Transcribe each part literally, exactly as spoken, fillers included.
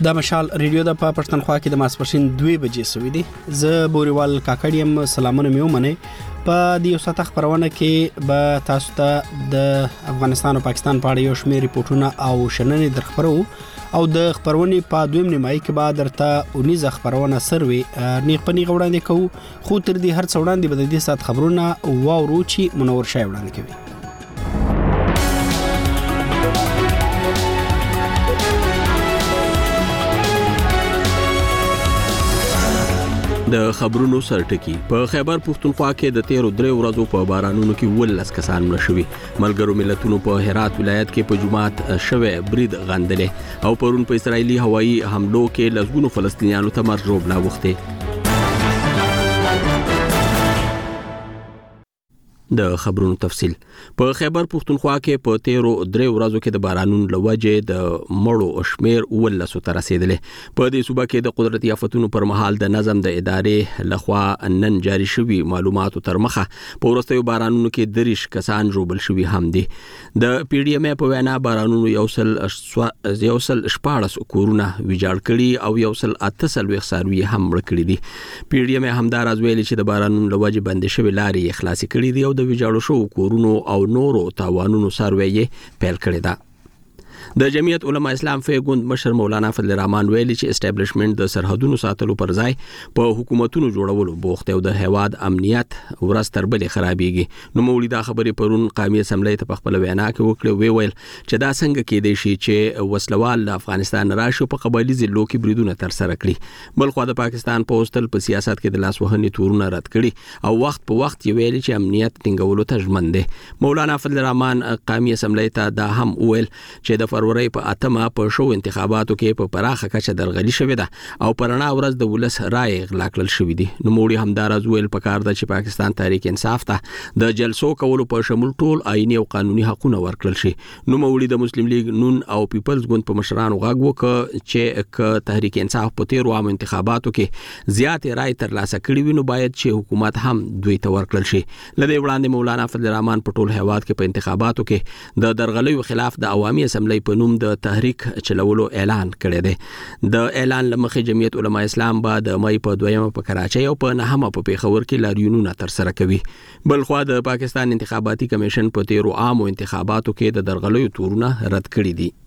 دا مشال ریډیو د په پښتونخوا کې د ماسپښین دوه بجې سوي دي. زه بوريوال کاکړیم سلامونه مې ومنه. په دې وساته خبرونه کې به تاسو ته د افغانستان او پاکستان په اړه یو شمېر ریپورتونه او شننې درخبرو او د خبرونې په دویم نیمایي کې به درته اونیزه خبرونه سروي نیغ په نیغ وړاندې کوو، خو تر دې هر څه وړاندې به د دې سات خبرونه واورو چې منور شای وړاندې کوي. د خبرونو سرټکی. په خیبر پښتونخوا کې د تیرو درې ورځو په بارانونو کې ولس کسان مړه شوي. ملګرو ملتونو په هرات ولایت کې په جمعات شوه برید غندلې او پرون په اسرایلی هوایي حملو کې لږونو فلسطینیانو ته مرګ ژوبلا وخته. د خبرونو تفصیل. په خیبر پښتونخوا کې په تیرو درې ورځو کې د بارانونو لوجه د مړو شمیر ولسو ته رسیدلې. په دې صوبه کې د قدرتي آفتونو پر مهال د نظم د ادارې لخوا نن جاری شوی معلوماتو تر مخه په ورستیو بارانونو کې دریش کسان ژوبل شوی هم دي. د پی ډی ایم په وینا بارانونو یوسل یوسل شپاړس کورونه ویجاړ کړي او یوسل اتسل وښاروي هم مړ کړي دي. پی ډی ایم همدار از ویلي چې د بارانونو لوجه بند شوی لارې خلاص کړي دي او د ویجاړو شو کورونو او نورو تاوانونو سروي پیل کړی ده. د جمعیت علما اسلام فیګوند مشر مولانا فضل الرحمن ویلي چې اسټابلیشمنت د سرحدونو ساتلو پر ځای په حکومتونو جوړولو بوخت او د هواد امنیت ورځ تر بلې خرابېږي. نو مولي دا خبرې پرون قومي اسمبلی ته په خپل وینا کې وکړه، وی ویل چې دا څنګه کېدای شي چې وسلوال د افغانستان راشي په قبایلی ضلعو کې بریدونه تر سره کړي. بلخو د پاکستان پوسټل په سیاست کې د لاس وهنې تورونه رد کړي او وخت په وخت یې ویلي چې امنیت ټینګولو ته ژمن دي. مولانا فضل الرحمن قومي اسمبلی ته دا هم ویل چې د فروری په اتمه په شو انتخاباتو کې په پراخه کچه درغلي شوې ده او پرانا ورځ د ولس رائے غلا کړل شوې دي. نو موري همدار از ویل پکار ده چې پاکستان تحریک انصاف ته د جلسو کولو په شمول ټول آئینی او قانوني حقوقونه ورکړل شي. نو موري د مسلم لیگ نون او پیپلز ګوند په مشرانو غاغ وکړ چې ک تحریک انصاف په تیر عام انتخاباتو کې زیات رائے ترلاسه کړي وي نو باید چې حکومت هم دوی ته ورکړل شي. لدې وړاندې مولانا فضل الرحمن په ټول هیواد کې په انتخاباتو کې د درغلیو خلاف د عوامي اسمبلی په نوم د تحریک چلولو اعلان کړی دی. د اعلان لمخې جمعیت علما اسلام به د مې په دویمه په کراچۍ او په نهمه په پیښور کې لاریونونه تر سره کوي. بلخو د پاکستان انتخاباتي کمیشن په تیرو عامو انتخاباتو کې د درغلیو تورونه رد کړي دي.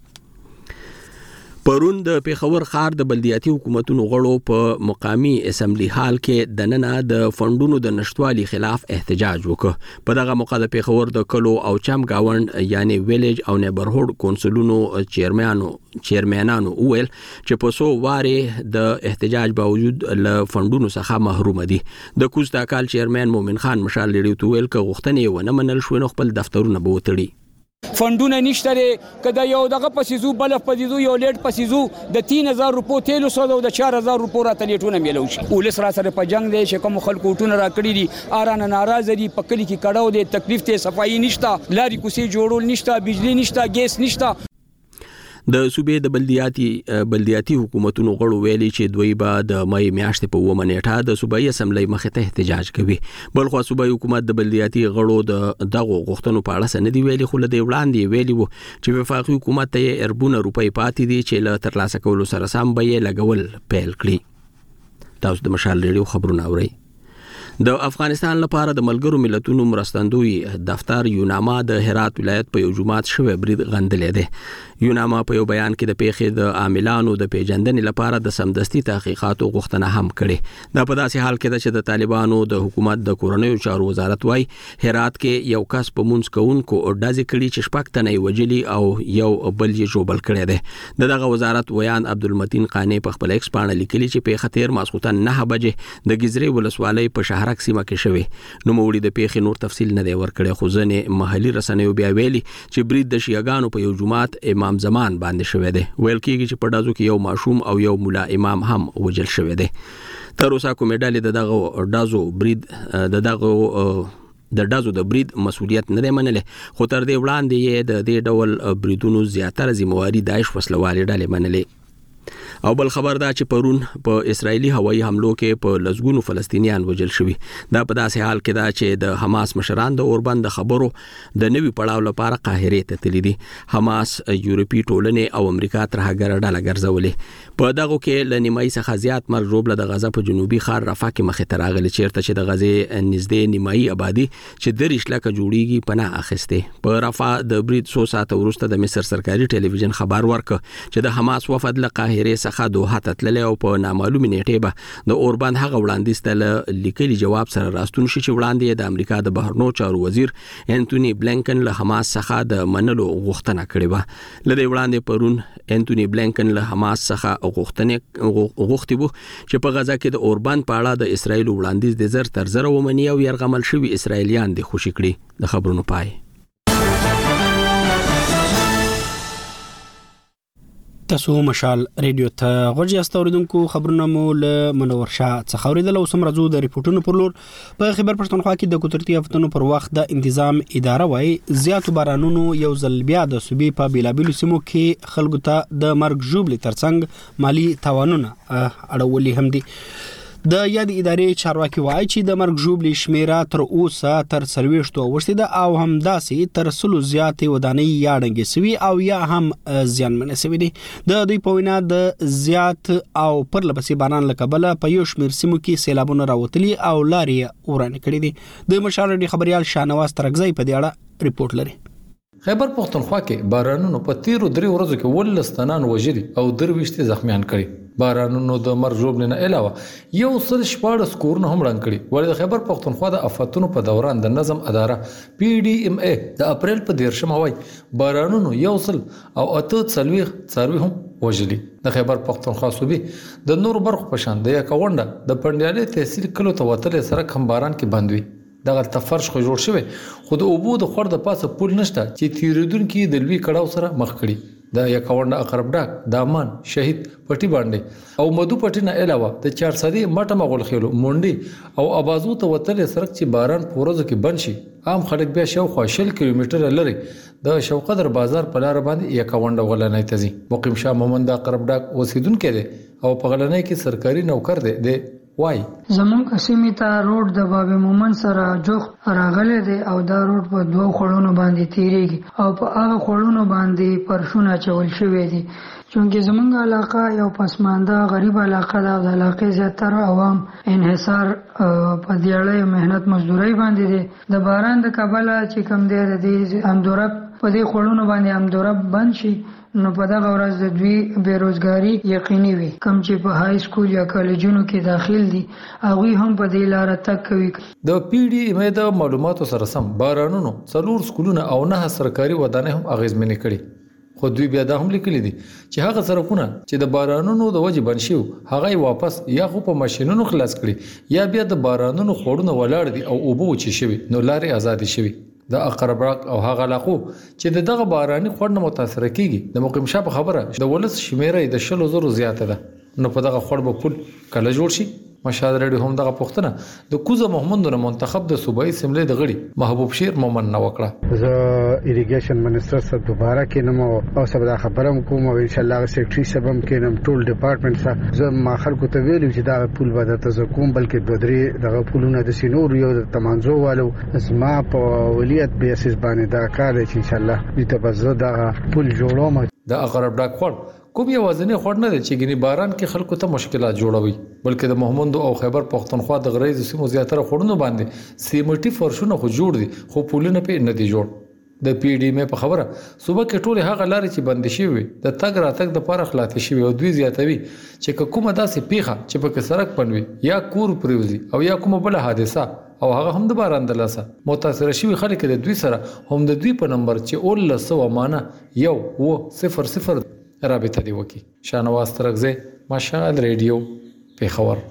پرون د پیښور ښار د بلدیاتي حکومتونو غړو په مقامی اسمبلی هال کې د نن د فندونو د نشټوالي خلاف احتجاج وکړ. په دغه موقع د پیښور د کلو او چم گاوند یعنی ویلیج او نیبرهود کونسلونو چیرمنانو چیرمنانو ویل چې په سو واره د احتجاج باوجود له فندونو څخه محروم دي. د کوزدا کال چیرمن مومن خان مشال لري تو ویل ک غوښتنې ونه منل شو نو خپل دفترونه به وتړي. فندونه نشته لري کدا یو دغه پسیزو بل پسیزو یو لیټ پسیزو د تین هزار روپو تیلو سو د چار هزار روپو راته لیټونه میلو شي. ولس را سره په جنگ دی چې کوم خلکو ټونه را کړی دي ارانه ناراضه دي په کلی کې کډاو دي تکلیف ته صفایي نشته لاري کوسي جوړول نشته بجلی نشته ګیس نشته. د صوبې د بلدیاتي بلدیاتي حکومتونو غړو ویلي چې دوی به د مې میاشتې په ومه نیټه د صوبایي اسمبلی مخې ته احتجاج کوي. بلخو صوبایي حکومت د بلدیاتي غړو د دغه غوښتنو په اړه سندې ویلي خو له دې وړاندې ویلي وو چې وفاقي حکومت ته اربونه روپۍ پاتې دي چې له ترلاسه کولو سره سم به یې لګول پیل کړي. تاسو د مشال ریډیو خبرونه اورئ. د افغانستان لپاره د ملګرو ملتونو مرستندوی دفتر یوناما د هرات ولایت په یو جمعات شوه برید غندلې ده. یوناما په یو بیان کې د پیښې د عاملانو د پیژندنې لپاره د سمدستي تحقیقاتو غوښتنه هم کړې. دا په داسې حال کې ده چې د طالبانو د حکومت د کورنیو چارو وزارت وايي هرات کې یو کس په مونږ کوونکو ډازې کړي چې شپږ تنه وجلي او یو بل یې جوړ کړی دی. دغه وزارت ویان عبدالمتین قانی په خپل ایکس باندې لیکلي چې په خطر ماسخوتن نه بجې د گزري ولسوالۍ په شهر سیمه کې شوی. نو موري د پیښې نور تفصیل نه دی ورکړی خو ځنې محلي رسنیو بیا ویلي چې برید د شیعاګانو په یو جمعات امام زمان باندې شوی دی. ویل کېږي چې په ډازو کې یو ماشوم او یو مولا امام هم وجل شوی دی. تر اوسه کومې ډلې د دغه ډازو برید د دغه د ډازو د برید مسؤلیت نه دی منلې خو تر دې وړاندې یې د دې ډول بریدونو زیاتره ذمہواری داعش وسلوالې ډلې منلې. او بل خبر دا چې پرون په اسرایلی هوایي حملو کې په لزګونو فلسطینیان وژل شوي. دا په داسې حال کې دا چې د حماس مشران د اوربند خبرو د نوي پړاو لپاره قاهره ته تللي دي. حماس یورپی ټولنې او امریکا تر هغه ډله ګرځولې. په دغه کې ل نیمای څخه زیات مرګ ژوبله د غزا په جنوبي ښار رفح کې مخې ته راغلي چیرته چې د غزې نږدې نیمایي آبادي چې دریش لکه جوړیږي پناه اخیسته. په رفح د برید څو ساعته وروسته د مصر سرکاري ټلویزیون خبر ورکړ چې د حماس وفد له قاهره څخه دوحه ته تللی او په نامعلومه نیټه به د اوربند هغه وړاندیز ته لیکلي جواب سره راستون شي چې وړاندې د امریکا د بهرنیو چارو وزیر انټونی بلینکن له حماس څخه د منلو غوښتنه کړې و. لدې وړاندې پرون انټونی بلینکن له حماس څخه غوښتنه غوښتي وو چې په غزا کې د اوربند په اړه د اسرایل وړاندیز د زر تر زر ومني او يرغمل شوی اسرایلیان د خوشی کړي. د خبرونو پای. تاسو مشال ریډیو ته غوږی استوریدونکو خبرونه مو له منور شاه څخه اوریدل او سم راځو د ریپورتونو پر لور. په خیبر پښتونخوا کې د قدرتي آفتونو پر وخت د تنظیم اداره وای زیاتو بارانونو یو ځل بیا د صوبې په بیلابیلو سیمو کې خلکو ته د مرګ ژوبلې ترڅنګ مالی تاوانونه اړولې هم دي. د یاد ادارې چارواکي وایي چې د مرګ ژوبلې شمیره تر اوسه تر څلوېښتو اوښتې ده او هم داسې تر سلو زیاتې ودانۍ یا ړنګې سوي او یا هم زیانمنې سوي دي. د دوی په وینا د زیات او پرلپسې باران له کبله په یو شمېر سیمو کې سیلابونه راوتلي او لارې ورانې کړي دي. د مشال ریډیو خبريال شاهنواز ترکزی په دې اړه ریپورت لري. خیبر پښتونخوا کې بارانونو په تیرو درې ورځو کې ولس تنان وژلي او درويشتي زخمیان کړي. بارانونو د مرګ ژوبلې نه علاوه یو سل شپاړس کورونه هم ړنګ کړي. ولې د خیبر پښتونخوا د آفتونو په دوران د نظم اداره پی ډی ایم ای د اپریل په دیرشم وای بارانونو یو سل او اته څلوېښت څاروي هم وژلي. د خیبر پښتونخوا صوبې د نور برخو په شان د یکاونډه د پندیالي تحصیل کلو ته وتلې سره کم باران کې بند وي. دغه تفرش خو جوړ شوی خو د اوبو د خور د پاسه پول نشته چې تیریدونکو د لوی کړهو سره مخ کړي. د یکاونډه اقرب ډاک دامان شهید پټي باندې او مدو پټي نه علاوه د چار صدې مټه مغول خېلو مونډي او ابازو ته وتلې سرک چې باران پورزو کې بند شي عام خلک بیا شاوخوا شل کیلومتر لري د شوقدر بازار په لار باندې یکاونډه ولنۍ تزي. مقیم شاه محمد اقرب ډاک اوسیدونکو دی او په غلنۍ کې سرکاري نوکر دی د وای زمونږ قسمه ته روډ د باب مومن سره جوخ راغله دي او دا روډ په دوه خړونو باندې تیریږي او په هغه خړونو باندې پرشونه چول شوې دي. چونکه زمونږ علاقه یو پسمانده غریب علاقه ده. د علاقې زیاتره عوام انحصار په دیاړې مهنت مزدوري باندې دي. د باران د کبله چې کم دی د دې امدورب په دې خړونو باندې امدورب بند شي نو په دغه ورځ د دوی بیروزګاری یقیني وي. کم چې په های سکول یا کالجونو کې داخل دي هغه هم په دې لار تک کوي. د پی ډی ایم ای د معلوماتو سره سم بارانونو څلور سکولونه او نه سرکاري ودانۍ هم اغیزمنې کړي. خو دوی بیا دا هم لیکلي دي چې هغه سرکونه چې د بارانونو د وجې بند شي هغه واپس یا خو په ماشينونو خلاص کړي یا بیا د بارانونو خورونه ولاړ دي او اوبو چي شوی نو لارې آزادي شوی. د اقرب راک او هغه علاقو چې دغه باراني خور نه متاثر کیږي د مقیم شاه په خبره د ولس شمیره د شلو زرو زیاته ده نو په دغه خور به پول کله جوړ شي. مشال ریډیو هم دغه پښتنه د کوزه محمد نور منتخب د صوبایي سیملې د غړي محبوب شیر مومن نو وکړه. زه ایریګیشن منسٹر سره دوباره کینم او سبا خبرم کوم او ان شاء الله سیکریټری سبم کینم ټول ډپارټمنټ سره زه ما خلکو ته ویلو چې دا پول به د کوم بلکې دوه درې دغه پولونه د سینور یو د تمانزو والو زما په ولیت بیسس باندې دا کار چې ان شاء الله دې ته به زه دا پول جوړوم. د اقرب ډاک خور کوم یوازینی خور نه دی چې ګني باران کې خلکو ته مشکلات جوړوي بلکې د محمد او خیبر پښتونخوا د غریز سیمو زیاتره خورونو باندې سیمټي فرشونه خو جوړ دي خو پولونه په نه دي جوړ. د پی ډی ایم په خبره صوبه کې ټول هغه لارې چې بند شي وي د تګ راتګ د پاره خلاص شي او دوی زیاتوي چې کومه داسې پیخه چې په کې سرک پنوي یا کور پریوزي او یا کومه بل حادثه او هغه هم د باران د لاسه متاثر شوی خلک د دوی سره هم د دوی په نمبر چې اول سو امانه یو و صفر صفر رابطه دی وکي. شاهنواز ترکزی مشال ریډیو پیښور.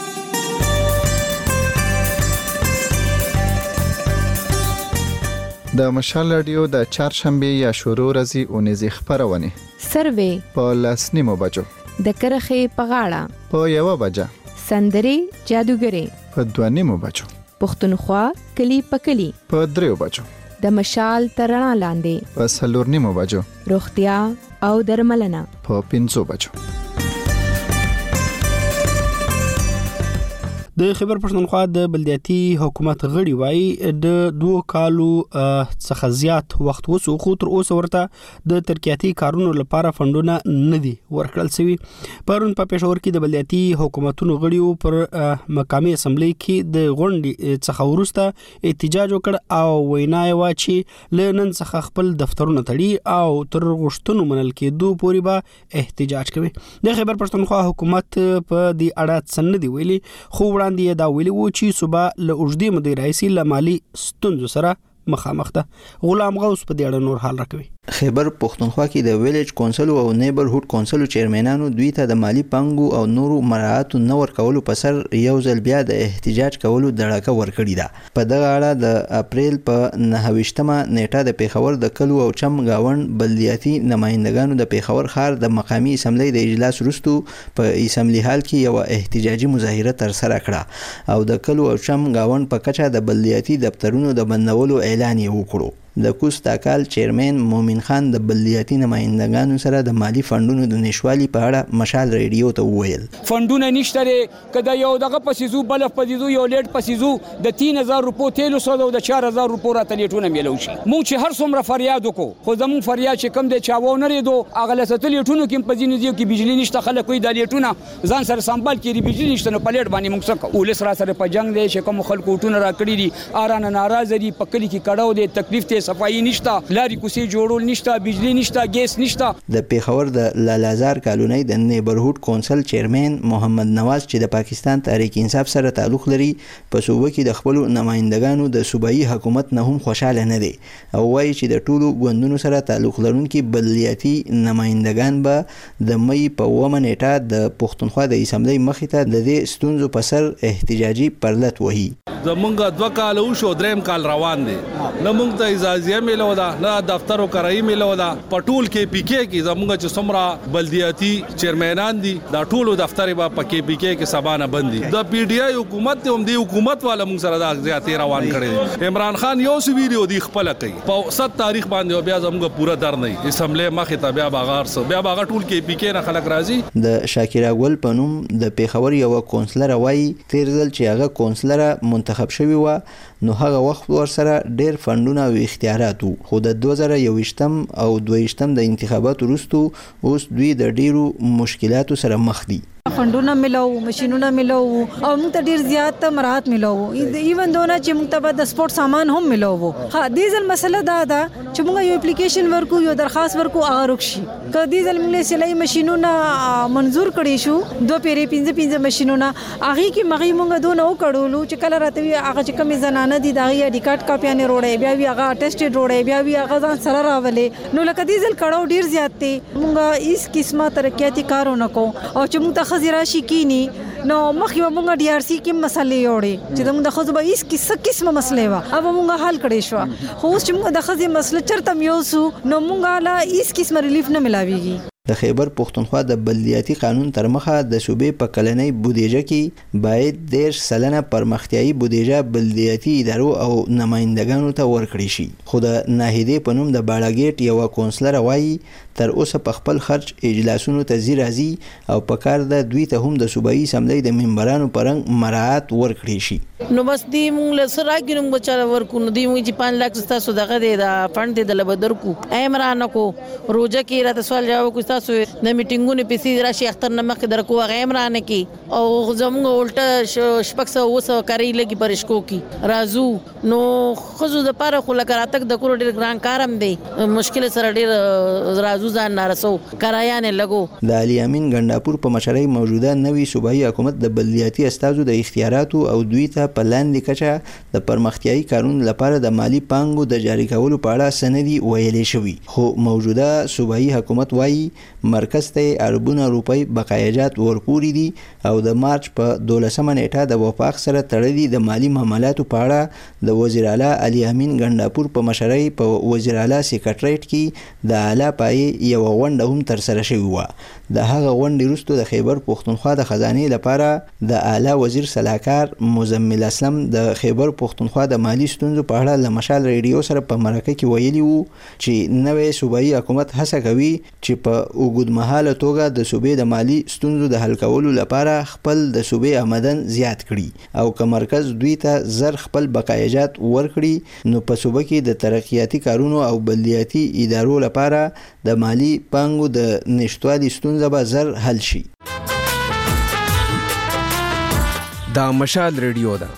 د مشال رادیو د چهارشنبه یا شروع ورځې اونیزې خبرونه سروې په لسنیمو بجو د کرخې په غاړه په یو بجه سندري جادوګري په دوانیمو بجو پښتونخوا کلی په کلی په دریو بجو د مشال ترنا لاندې په سلورنیمو بجو روغتیا او درملنه په پنځو بجو. د خیبر پښتونخوا د بلدیاتي حکومت غړي وایي د دوه کالو څخه زیات وخت وسو خو تر اوسه ورته د ترقیاتي کارونو لپاره فندونه نه دي ورکړل شوی. پرون په پېښور کې د بلدیاتي حکومتونو غړیو پر مقامي اسمبلی کې د غونډې څخه وروسته احتجاج وکړ او وینا یې وا چې لنن څخه خپل دفترونه تړي او تر غوښتنو منل کېدو پورې به احتجاج کوي. د خیبر پښتونخوا حکومت په دې اړه څه نه دی ویلي، خو وړاندې دا ویلي وو چې صوبه له اوږدې مودې راهیسې له مالي ستونزو سره مخامخ ده. غلام غوث په دې اړه نور حال راکوي. خیبر پښتونخوا کې د ویلیج کونسل او نیبرهوډ کونسل چیرمنانو دوی ته د مالی پنګو او نورو مراعات نه ورکولو په سر یو ځل بیا د احتجاج کولو دړه ورکړی ده. په دغه اړه د اپریل په نهه نیټه د پیښور د کلو او چم گاون بلدیاتي نمائندګانو د پیښور ښار د مقامی اسمبلی د اجلاس وروسته په اسمبلی هال کې یو احتجاجي مظاهره تر سره کړه او د کلو او چم گاون په کچه د بلدیاتي دفترونو د بندولو اعلان یې وکړو. د کوستا کال چیرمن مومن خان د بلدیاتي نمائندګانو سره د مالی فندونو د نشوالي په اړه مشال ریډیو ته وویل فندونه نشته کده یو دغه پسیزو بل پسیزو یو لیټ پسیزو د تین هزار روپو تیلو سو د چار هزار روپو را تلیټونه میلو شي. مونږ چې هر څومره فریاد وکړو خو زمون فریاد چې کم دی چاوو نه ریدو اغله ستلیټونو کې په ځینې ځایو کې بجلی نشته، خلک وي د لیټونه ځان سره سنبال کړي بجلی نشته نو پلیټ باندې موږ څه کوو. ولس را سره په جنگ دی چې کوم خلکو ټونه را کړی دي ارانه ناراضه دي، په کلی کې کډاو دي، تکلیف ته صفایي نشته، لاري کوسي جوړول نشته، بجلی نشته، ګیس نشته. د پیښور د لالازار کالونی د نیبرهوډ کونسل چیرمن محمد نواز چې د پاکستان تحریک انصاف سره تعلق لري په صوبه کې د خپل نمائندګانو د صوبایي حکومت نه هم خوشاله نه دي او وایي چې د ټولو ګوندونو سره تعلق لرونکي بلدیاتي نمائندګان به د مې په اوومه نیټه د پښتونخوا د اسمبلی مخې ته د دې ستونزو په سر احتجاجي پرلت وهي. زمونږ دوه کال وشو دریم کال روان دي نه مونږ ته اجازه ملو ده نه دفتر او کرایي ملو ده. پټول کې پی کې کې زمونږ چې څومره بلدیاتي چیرمنان دي دا ټولو دفتر به پکې پی کې کې سبانه بندي. د پی ډی آی حکومت ته هم دی حکومت والا مونږ سره د زیاتې روان کړي. عمران خان یو سی ویډیو دی خپل کوي په ست تاریخ باندې بیا زمونږ پورا در نه اسمبلی مخې ته بیا باغار سو بیا باغ ټول کې پی کې نه خلک راځي. د شاکر اول پنوم د پیښور یو کونسلر وایي تیر ځل چې هغه کونسلر منتخب شوی و نو هغه وخت ورسره ډېر فندونه او اختیارات وو خو د دوه زره یوویشتم او دویشتم د انتخاباتو وروسته اوس دوی د ډېرو مشکلاتو سره مخ دي. فندونه ملو ماشينونه ملو او موږ ته ډیر زیات مراحت ملو ایون دونه چې موږ ته د سپورت سامان هم ملو وو. ها دې ځل مسله دا ده چې موږ یو اپلیکیشن ورکو یو درخواست ورکو هغه رخصي ک دې ځل موږ سلای ماشينونه منزور کړی شو دوه پیری پنځه پنځه ماشينونه هغه کې مغي موږ دونه وکړولو چې کله راته هغه چې کمی زنانه دي دا یې ډی کارت کاپیانه روړې بیا وی هغه ټیسټډ روړې بیا وی هغه ځان سره راولې نو لکه دې ځل کړهو ډیر زیات دي موږ هیڅ قسمه ترقیاتي کارونه کو او چې موږ ته راشي کینی نو مخې مونږ ډي ار سي کې مسلې وړي چې موږ د خزو به هیڅ کیسه قسمه مسلې وا اوب موږ حل کړی شو خو اوس چې موږ د خزي مسله چرته میوسو نو موږ لا هیڅ قسمه ریلیف نه ملاويږي. د خیبر پښتونخوا د بلدیاتي قانون تر مخه د صوبې په کلنۍ بودیجه کې باید دېرش سلنه پرمختیایي بودیجه بلدیاتي ادارو او نمائندګانو ته ورکړي شي. خو د ناهیدې په نوم د باړاګیټ یو کونسلر وایي تر اوسه په خپل خرج اجلاسونو ته زی راځي او په کار د دوی ته هم د صوبایي اسمبلی د ممبرانو پرنګ مراعات ورکړي شي. نو بس دی مونږ له سره راګینم بچا ورکو نو دی مونږ چې پانچ لک تاسو دغه دی دا فند دی د لبدر کو ایمران کو روزه کې راته سوال جواب کو تاسو د میټینګونو پیسې راشي اختر نمک در کو ایمران کې او زموږ الټه شپږ سو وسو کاری لګي پرشکو کې رازو نو خزو د پاره خو لکه راتک د کور ډیر ګران کارم دی مشکل سره ډیر رازو ځان نارسو کرایه نه لګو. د علي امین ګنداپور په مشرۍ موجوده نوي صوبایي حکومت د بلدیاتي استازو د اختیاراتو او دوی ته په لاندې کچه د پرمختیایي کارونو لپاره د مالی پانګو د جاری کولو په اړه سندي ویلې شوی خو موجوده صوبایي حکومت وایي مرکز ته اربونه روپۍ بقایجات ورپوري دي او د مارچ په دولسمه نیټه د وفاق سره تړلي د مالی معاملاتو په اړه د وزیر اعلی علي امین ګنداپور په مشرۍ په وزیر اعلی سیکریټریټ کې د اعلی پای یو غونډه هم تر سره شوې و. د هغه غونډې وروسته د خیبر پښتونخوا د خزانې لپاره د اعلی وزیر صلاحکار مزمل اسلم د خیبر پښتونخوا د مالی ستونزو په اړه له مشال ریډیو سره په مرکه کې ویلي وو چې نوې صوبایي حکومت هڅه کوي چې په اوږدمهاله توګه د صوبې د مالی ستونزو د حل کولو لپاره خپل د صوبې آمدن زیات کړي او که مرکز دوی ته زر خپل بقایجات ورکړي نو په صوبه کې د ترقیاتي کارونو او بلدیاتي ادارو لپاره د مالی پانګو د نشټوالي ستونزه به زر حل شي. دا مشال ریډیو ده.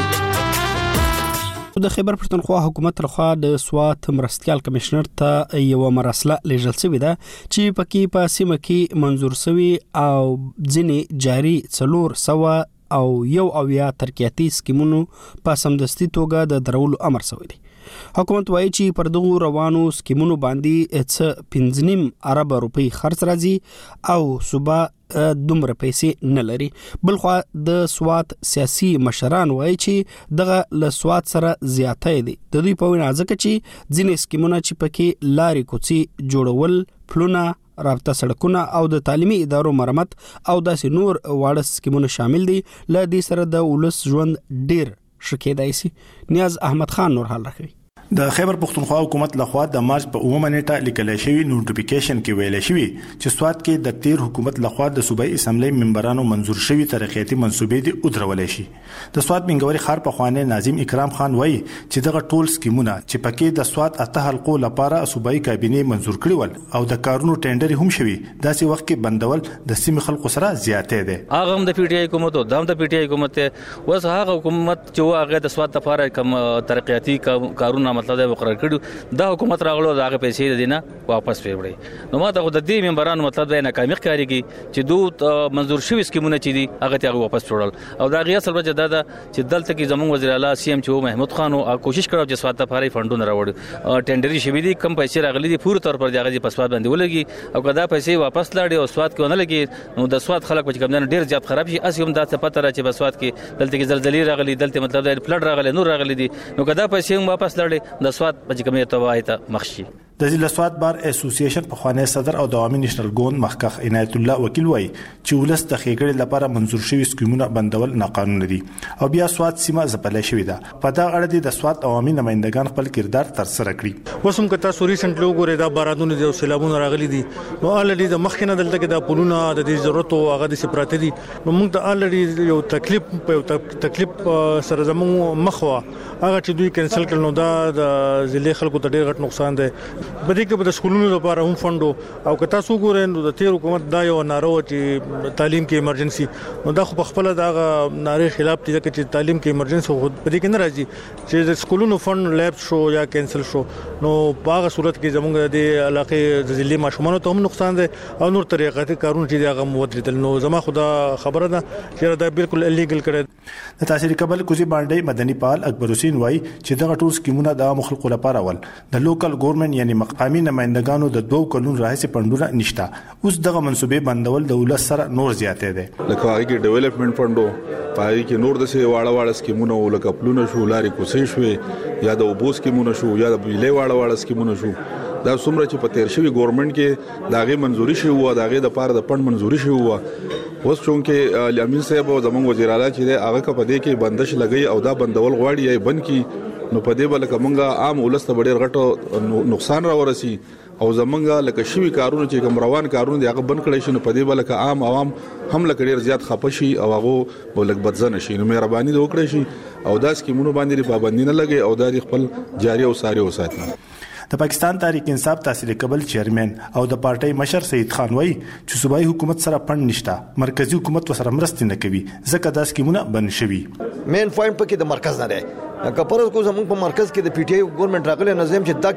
د خیبر پښتونخوا حکومت لخوا د سوات مرستيال کمشنر ته یو مراسله لیږل شوې ده چې پکې په سیمه کې منظور شوی او ځینې جاری څلور سوه او یو اویا ترقیاتي سکیمونو په سمدستي توګه د درولو امر شوی دی. حکومت وایي چې پر دغو روانو سکیمونو باندې څه پنځه نیم ارب روپۍ خرڅ راځي او صوبه دومره پیسې نه لري. بلخوا د سوات سیاسي مشران وایي چې دغه له سوات سره زیاتې دي. د دوی په وینا ځکه چې ځینې سکیمونه چې پکې لارې کوڅې جوړول، پلونه، رابطه سړکونه او د تعلیمي ادارو مرمت او داسې نور واړه سکیمونه شامل دي. له دې سره د ولس ژوند ډیر ښه کېدای شي. نیاز احمد خان نور حال راکوي. د خیبر پښتونخوا حکومت لخوا د مارچ په اومه نیټه لیکل شوی نوټیفیکیشن کې ویل شوی چې سوات کې د تیر حکومت لخوا د صوبایي اسمبلی ممبرانو منظور شوی ترقیاتي منصوبې دي ودرولې شي. د سوات منګوري خار په خوانه ناظم اکرام خان وایي چې دغه ټول سکیمونه چې پکې د سوات اته حلقو لپاره صوبایي کابینه منظور کړي ول او د کارونو ټینډر هم شوی داسې وخت کې بندول د سیمه خلکو سره زیاتې ده. هغه هم د پی ټی آی حکومت او د پی ټی آی حکومت اوس هغه حکومت چې هغه د سوات لپاره کوم ترقیاتي کارونه مطلب د مقرر کړو دا حکومت راغلو دا هغه پیسې دینه واپس پیوړي. نو ما ته د دې ممبرانو مطلب دا ناکامي ښکارېږي چې دوی منظور شوی سکیمونه چې دي هغه ته واپس وړل او دا غي اصل وجه دا ده چې دلته کې زموږ وزیر اعلی سی ام چې محمود خان او کوشش کړو چې سوات لپاره فندونه راوړي. ټینډري شوی دي کم پیسې راغلي دي پوره تور پر دغه په سوات باندې ولګي او کدا پیسې واپس لاړي او سوات کې ونه لګي نو د سوات خلک چې کم ډیر زیات خراب شي. اسی هم دا څه پته را چې په سوات کې دلته کې زلزلې راغلي دلته مطلب دا فلډ راغلي نور راغلي دي نو کدا پیسې هم واپس لاړي د سوات په کومه توای ته مخشي. د ضلع سوات بار اسوسییشن په خوانه صدر او د عوامي نېشنل ګوند مخکخ عنایت الله وکیل وای چې ولس د خېګړې لپاره منظور شوی سکیمونه بندول ناقانوني دي او بیا سوات سیمه زپلې شوې ده. په دا اړه د سوات عوامي نمائندگان خپل کردار تر سره کړی. وسم کتا سوري سنټ لوګو ردا بارانونه د سیلابونو راغلي دي نو الډي د مخکنه دلته کې د پلونه د دې ضرورت او هغه د سپراته دي نو موږ ته الډي یو تکلیف په یو تکلیف سره زمو مخوا هغه چې دوی کینسل کړنو دا د ضلع خلکو ته ډېر غټ نقصان دی. بده کې په سکولونو لپاره هم فندو او که تاسو ګورئ نو د تیر حکومت دا یو نارو چې تعلیم کې ایمرجنسي نو دا خو په خپل دا نارې خلاف دي چې تعلیم کې ایمرجنسي خو په دې کې نه راځي چې د سکولونو فند لیب شو یا کینسل شو نو په هغه صورت کې زموږ د علاقې د ضلع ماشومانو ته هم نقصان دی او نور طریقې کارونه چې هغه مودریدل نو زما خدا خبره ده چې دا بالکل الیګل کړي. د تحصیل قبل کوزي باندې مدني پال اکبر حسین وای چې دغه ټول سکیمونه د مخلوق لپاره ول د لوکل ګورنمنت یعنی مقامي نمائندگانو د دوه کلون راهسي پندونه نشته. اوس دغه منسوبې بندول د ولس سره نور زیاتې ده. لکه هغه کې ډیولپمنٹ فندو پای کې نور د سي واړه واړه سکیمونه ولکه پلونه شو لاري کوڅې شو یا د وبو سکیمونه شو یا د بجلی واړه واړه سکیمونه شو دا څومره چې په تیر شوی ګورنمنت کې داغه منزوري شو او داغه د پاره د پند منزوري شو اوس چونکه لامین صاحب او زموږ وزیر اعلی چې هغه په دې کې بندش لګي او دا بندول غواړي یا بند کی نو په دې بل کومه عام ولست ډېر غټو نقصان را ورسي او زمونږه لکه شوی کارونه چې کوم روان کارونه دی هغه بند کړی شي نو په دې بل ک عام عوام هم لکه ډېر زیات خپشي او هغه ولک بدزنه شي. نو مهرباني د وکړئ شي او داس کې مونږ باندې پابندي نه لګي او د خپل جاری او ساري وساتنه. د پاکستان تحریک انصاف تحصیل قبل چیرمن او د پارټي مشر سید خان وای چې صوبایي حکومت سره پند نشته مرکزی حکومت وسره مرسته نه کوي ځکه دا سکیمونه بند شوي. مین پوینټ پکې د مرکز نه دی کپرز کو زمونږ په مرکز کې د پی ټی آی ګورنمنت راغلی نظم چې دا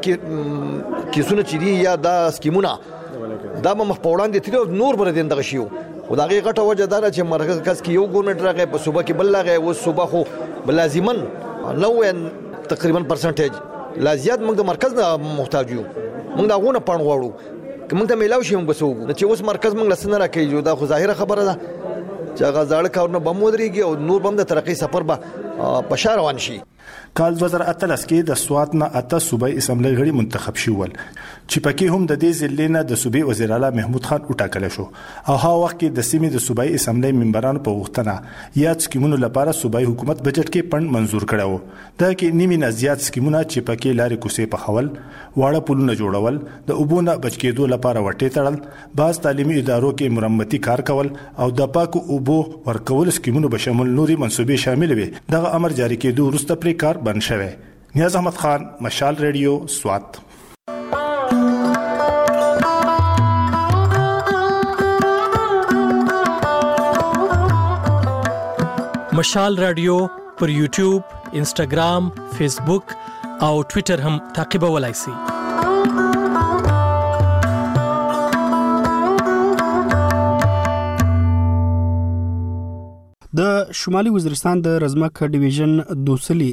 کې کیسونه چې دي یا دا سکیمونه دا به مخ په وړاندې تلو نور بر دین دغه شیو او دا غي غټه وجه دا چې مرکز کس کې یو ګورنمنت راغی په صوبه کې بل راغی او صوبه خو بلازمن نو تقریبا پرسنټیج لا زیات موږ د مرکز نه محتاج یو موږ دا غونه پړ غواړو که موږ ته میلاو شي موږ سوګو چې اوس مرکز موږ لسنه راکې دا خو ظاهره خبره ده چې هغه ځاړه کارونه به مودريږي او نور بم د ترقی سفر به په شار روان شي. کال دوه زره اتلس کې د سوات نه اته صوبایي اسمبلی غړي منتخب شول چې پکې هم د دې ضلع نه د صوبې وزیر اعلی محمود خان وټاکل شو او هغه وخت کې د سیمې د صوبایي اسمبلی ممبرانو په غوښتنه یاد سکیمونو لپاره صوبایي حکومت بجټ کې پند منزور کړو دا کې نیمه نه زیات سکیمونه چې پکې لارې کوڅې په خول واړه پلونه جوړول د اوبونه بچ کېدو لپاره وټې تړل باز تعلیمي ادارو کې مرمتي کار کول او د پاکو اوبو ورکول سکیمونو به شامل نوري منصوبې شامل وي دغه امر جاری کېدو وروسته پرې کار بند شوی. نیاز احمد خان، مشال ریډیو، سوات. مشال رادیو پر یوټیوب، انسټاګرام، فیسبوک او ټوئیټر هم تعقیبولای شئ. د شمالي وزیرستان د رزمک ډیویژن دوسلی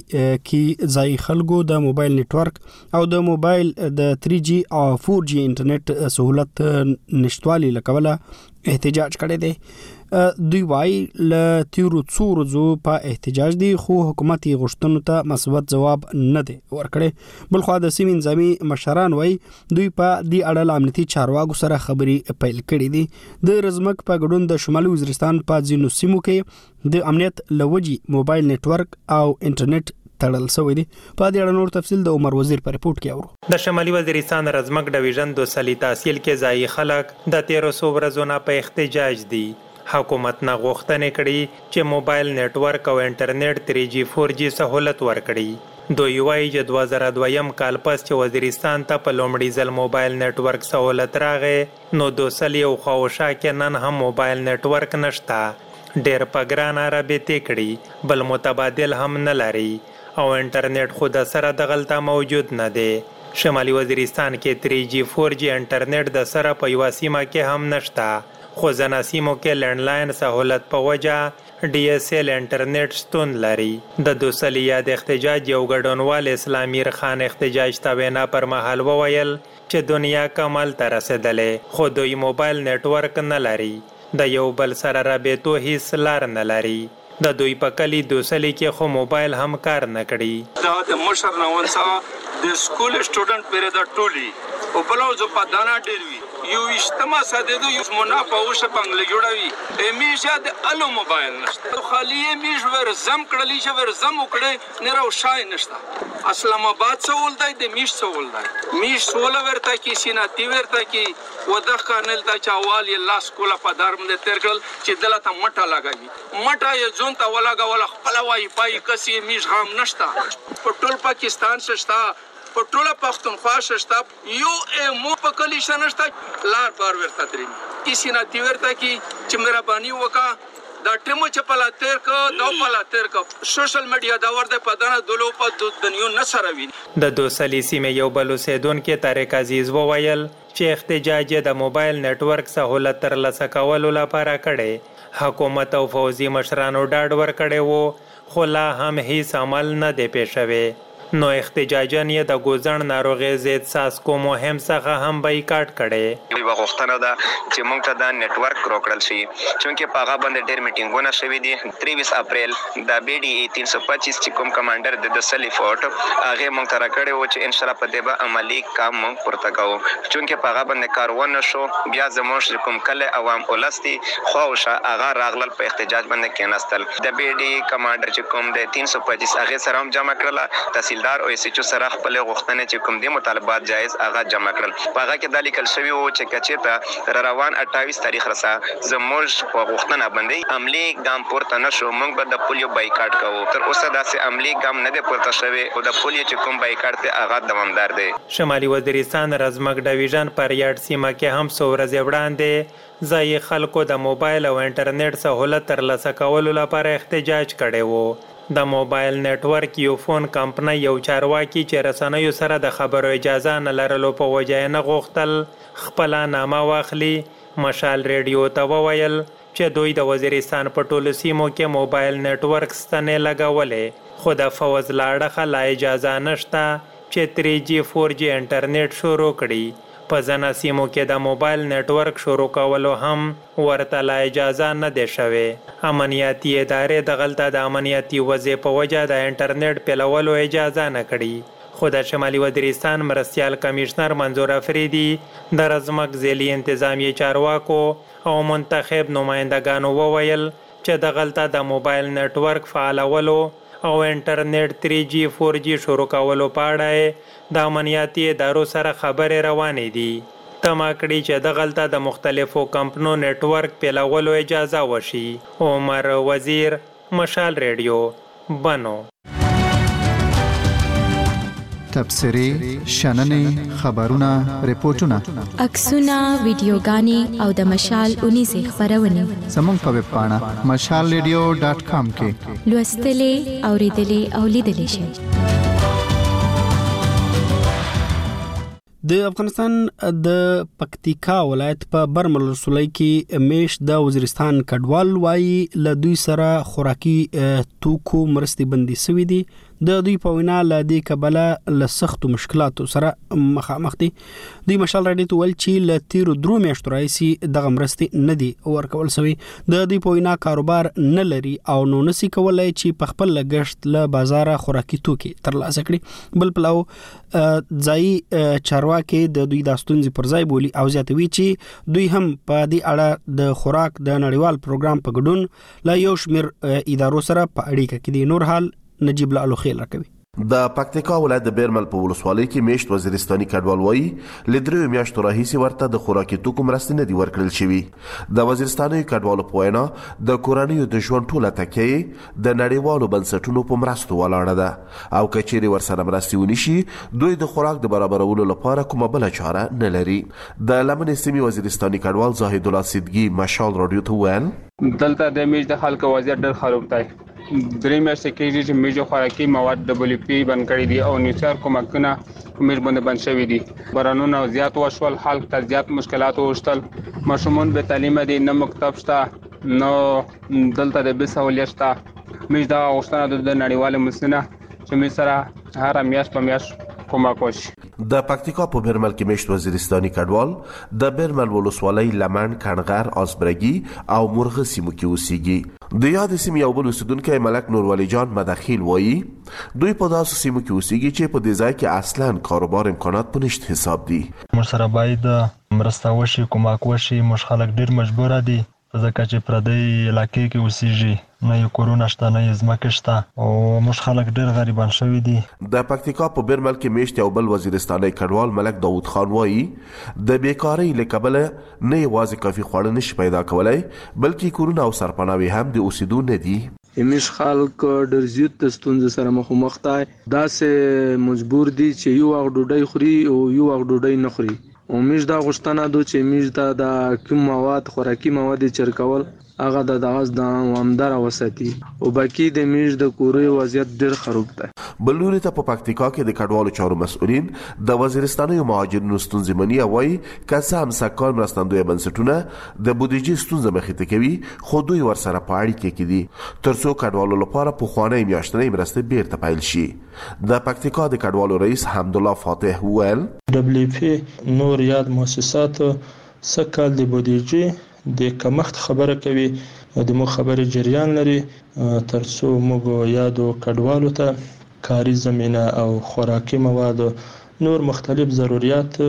کې ځای خلکو د موبایل نتورک او د موبایل د تھری جی او فور جی انټرنیټ سہولت نشټوالي لکوله احتجاج کړی دی. دوی وايي ل تیرو څو ورځو په احتجاج دي خو حکومت یې غوښتنو ته مثبت جواب نه دی ورکړی. بل خو د سیمې نظامی مشران وايي دوی په دې اړه امنیتي چارواکو سره خبري پیل کړې دي. د رزمک په ګډون د شمالي وزیرستان په ځینو سیمو کې د امنیت لوجي موبایل نتورک او انټرنیټ تړل شوی دی. په دې اړه نور تفصیل د عمر وزیر په رپورت کې اورو. د شمالي وزیرستان رزمک ډیویژن د سلی تحصیل کې ځای خلک د تیرو څو ورځو نه په احتجاج دي. حکومت نه غوښتنې کړي چې موبایل نتورک او انټرنیټ تھری جی فور جی سہولت ورکړي. دوی وايي چې دوه زره دویم کال پس چې وزیرستان ته په لومړي ځل موبایل نتورک سہولت راغې نو دوسلی او خواوشا کې نن هم موبایل نتورک نشته. ډېر په ګرانه رابطې کړي بل متبادل هم نه لري او انټرنیټ خود سره د غلطه موجود نه دی. شمالي وزیرستان کې تھری جی فور جی انټرنیټ د سره په یوه سیمه کې هم نشته خو ځینو سیمو کې لینډلاین سہولت په وجه ډي اس ایل انټرنیټ شتون لري. د دوسلی یاد احتجاج یو ګډونوال اسلامیر خان احتجاج ته وینا پر مهال وویل چې دنیا کمال ته رسېدلې خو دوی موبایل نتورک نه لري د یو بل سره رابطو هیڅ لار نه لري. د دوی په کلی دوسلی کې خو موبایل هم کار نه کړي. دا د مشر نوون څخه د سکول سټوډنټ پرې د ټولي او بلوز په دانا ډیر وی یو اجتماع ساده یو منافع او شپنګل جوړوي امیشه د الو موبایل نشته خالی میش ور زم کړلی چې ور زم وکړي نه راو شای نشته. اسلام آباد سوال دی د میش سوال دی میش سوال ورته کې سینا تی ورته کې ودخ کانل تا چاوال ی لاس کولا په دارم د ترکل چې دلته مټه لګوي مټه یې ځون ته ولګا ولا خپل وای پای کسي میش غام نشته. په ټول پاکستان ششتا په ټوله پښتونخوا ششتا یو مو په کلی شنشتا لار بار ورته درې کسی نه دی ورته کی چې مهرباني وکا دا ټیمو چې پلا تیر کو دا پلا تیر کو سوشل میډیا دا ورته پدانه دلو په دنیو نسره وین. د دوسلی سیمې یو بل اوسیدون کې طارق عزیز وویل چې احتجاج د موبایل نتورک سہولت ترلاسه کولو لپاره کړي. حکومت او فوزي مشرانو ډاډ ورکړي وو خو لا هم هیڅ عمل نه دی پیښ شوی. نو احتجاجن یې د ګوزن ناروغي ضد ساسکو مهم څخه هم بایکاټ کړي. یو غوښتنه ده چې موږ ته د نتورک روکړل شي چونکې په هغه باندې ډېر میټینګونه شوي دي. تریویس اپریل د بی ډي ای تین سو پچیس چې کوم کمانډر د دسلی فورټ هغه موږ ته راکړی و چې ان شاء الله په دې به عملی کام موږ پورته کوو چونکې په هغه باندې کار ونه شو. بیا زموږ کوم کله عوام ولستي خواوشه هغه راغلل په احتجاج باندې کېناستل. د بی ډي کمانډر چې کوم د تین سو پچیس هغه سره هم جمع کړل تحصیلدار او ایس ایچ او سره خپل غوښتنې چې کوم دي مطالبات جایز هغه جمع کړل. په هغه کې د لیکل شوی و چې کچې ته روان اټاویس تاریخ رسا زموږ په غوښتنه باندې عملی ګام پورته نشو موږ به د پولیو بایکاټ کوو. تر اوسه داسې عملی ګام نه دی پورته شوی او د پولیو چې کوم بایکاټ دی هغه دوامدار دی. شمالي وزیرستان رزمک ډیویژن پر یاد سیمه کې هم څو ورځې وړاندې ځای خلکو د موبایل او انټرنیټ سہولت ترلاسه کولو لپاره احتجاج کړی وو. د موبایل نتورک یو فون کمپنۍ یو چارواکي چې رسنیو سره د خبرو اجازه نه لرلو په وجه نه غوښتل خپله نامه واخلي. مشال ریډیو ته وویل چې دوی د وزیرستان په ټولو سیمو کې موبایل نتورک ستنې لګولې خو د فوز له اړخه لا اجازه نشته چې تھری جی فور جی انټرنیټ شروع کړي. په ځینو سیمو کې د موبایل نتورک شروع کولو هم ورته لا اجازه نه دی شوې. امنیتي ادارې دغلته د امنیتي وضع په وجه د انټرنیټ پیلولو اجازه نه کړي. خو د شمالي وزیرستان مرستیال کمیشنر منظور افریدي د رزمک ځلي انتظامی چارواکو او منتخب نمایندګانو وویل چې دغلته د موبایل نتورک فعالولو او انټرنیټ تری جی فور جی شروع کولو په اړه د امنیتي ادارو سره خبرې روانې دي. تمه کړي چې دغلته د مختلفو کمپنو نتورک پیلولو اجازه وشي. عمر وزیر، مشال ریډیو، بنو. تبصرې، شننې، خبرونه، ریپورتونه، عکسونه، ویډیوګانې او د مشال اونیزې خبرونه زموږ په ویب پاڼه مشال ریډیو ډاټ کام کې لوستلې، اوریدلې او لیدلې شئ. د افغانستان د پکتیکا ولایت په برمل ولسوالۍ کې میش د وزیرستان کډوال وایي له دوی سره خوراکي توکو مرستې بندي شوې دي. د دوی په وینا له دې کبله له سختو مشکلاتو سره مخامخ دي. دوی مشال راډیو ته ویل چې له تیرو درو میاشتو راهیسې دغه مرستې نه دي ورکول شوي. د دوی په وینا کاروبار نه لري او نو نسي کولای چې په خپل لګښت له بازاره خوراکي توکي ترلاسه کړي. بل پلو ځایي چارواکي د دوی د ستونزې پر ځای بولي او زیاتوي چې دوی هم په دې اړه د خوراک د نړیوال پروګرام په ګډون له یو شمېر ادارو سره په اړیکه کې دي. نور حال نجیب لالو خیل راکوي. د پکتیکا ولایت د بیرمل په ولسوالۍ کې میشت وزیرستاني کډوال وایي له دریو میاشتو راهیسې ورته د خوراکي توکو مرستې نه دي ورکړل شوي. د وزیرستاني کډوالو په وینا د کورنیو د ژوند ټوله تکیه د نړیوالو بنسټونو په مرستو ولاړه ده او که چیرې ورسره مرستې ونشي دوی د خوراک د برابرولو لپاره کومه بله چاره نه لري. د لمنې سیمې وزیرستاني کډوال زاهد الله صدقي مشال راډیو ته ویل دلته د میش د خلکو وضعیت ډېر خراب دی. درې میاشتې کېږي چې میجو خوراکي مواد ډبلیو پی بند کړي دي او نوسار کومکونه میش باندې بند شوي دي. بارانونه زیات وشول، خلک ته زیات مشکلات وشتل. ماشومان به تعلیم دي، نه مکتب شته، نه دلته د بس سہولیت شته. میش دا غوښتنه د نړیوال مسنه چې میش سره هر میاشت په میاشت کومک وشي. د پکتیکا په بیرمل کې میشت وزیرستاني کډوال د بیرمل ولسوالۍ لمن، کڼغر، آزبرګي او مرغه سیمو کې اوسېږي. د یاد سیمې یو بل اوسیدونکی ملک نورولی جان مدخیل وایي دوی په داسې سیمو کې اوسېږي چې په دې ځای کې اصلاً کاروبار امکانات په نشت حساب دي. موږ سره باید مرسته وشي، کومک وشي. موږ خلک ډېر مجبوره دي ځکه چې پردی علاقې کې اوسېږي، نه یې کورونه شته، نه یې ځمکې شته او موږ خلک ډېر غریبان شوي دي. د پکتیکا په بیرمل کې میشت یو بل وزیرستاني کډوال ملک داود خان وایي د بیکارۍ له کبله نه یوازې کافي خواړه نشي پیدا کولی بلکې کورونه او سرپناوي هم د اوسېدو نه دي. همیش خلک ډېر زیات د ستونزې سره مخامخ دي. داسې مجبور دي چې یو وخت ډوډۍ خوري او یو وخت ډوډۍ نه خوري. او میش دا غوښتنه ده چې میش دا د کوم مواد خوراکي مواد چرکول هغه د دغه د عوامدار وساتي او باقي د میش د کوري وضعیت ډېر خراب دی. بل لوري ته په پکتیکا کې د کډوالو چارو مسؤلین د وزیرستاني مهاجرینو ستونزې مني او وایي که څه هم سږکال مرستندویه بنسټونه د بودیجې ستونزه مخې ته کوي خو دوی ورسره په اړیکه کې دي تر څو کډوالو لپاره پخوانۍ میاشتنۍ مرستې بیرته پیل شي. د پکتیکا د کډوالو رئیس حمدالله فاتح وویل دبلیو پی نور یاد مؤسسات سږکال د بودیجې د کمښت خبره کوي او د مو خبرې جریان لري تر څو موږ یادو کډوالو ته کاري زمینه او خوراکي مواد نور مختلف ضرورت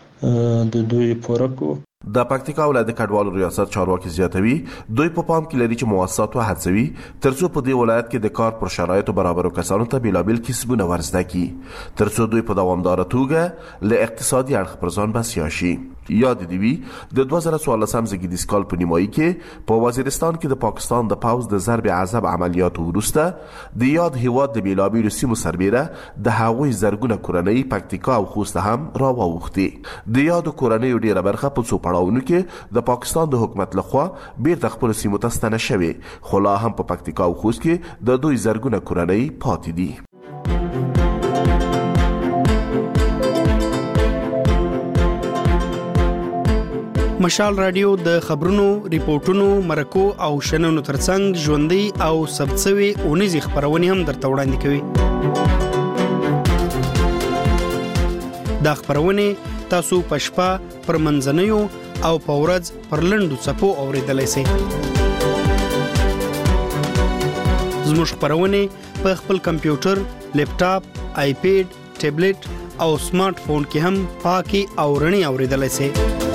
د دوی پوره کو. د پکتیکا ولایت کډوالو ریاست چارواکي زیاتوي دوی په پام کې لري چې مؤسسات وهڅوي تر څو په دې ولایت کې د کار پر شرایطو برابرو کسانو ته بیلابیل کسبونه ورزده کړي تر څو دوی په دوامداره توګه له اقتصادي اړخ پر ځان بسیا شي. یاد دی وی د دوه زره څوارلسم زیږدیز کال په نیمایي کې په وزیرستان کې د پاکستان د پوځ د ضرب عذاب عملیاتو وروسته د یاد هیواد د بیلابیلو سیمو سربیره د هغوی زرګونه کورنۍ پکتیکا او خوست هم راووختې. د یاد کورنۍ ډیره برخه په څو پړاوونو کې د پاکستان د حکومت لخوا بیرته خپل سیمو ته ستنه شوې خو لا هم په پکتیکا او خوست کې د دوی زرګونه کورنۍ پاتې دي. مشال رادیو د خبرونو، ریپورتونو، مرکو او شننو ترڅنګ ژوندۍ او ثبتسوي اونیزې خبرونه هم درته وړاندې کوي. دا خبرونه تاسو په شپه پر منځنیو او په ورځ پر لنډو څپو اوریدلای شئ. زموږ خبرونه په خپل کمپیوټر، لیپټاپ، آیپیډ، ټابلیټ او سمارټ فون کې هم پاکي او رڼي اوریدلای شئ.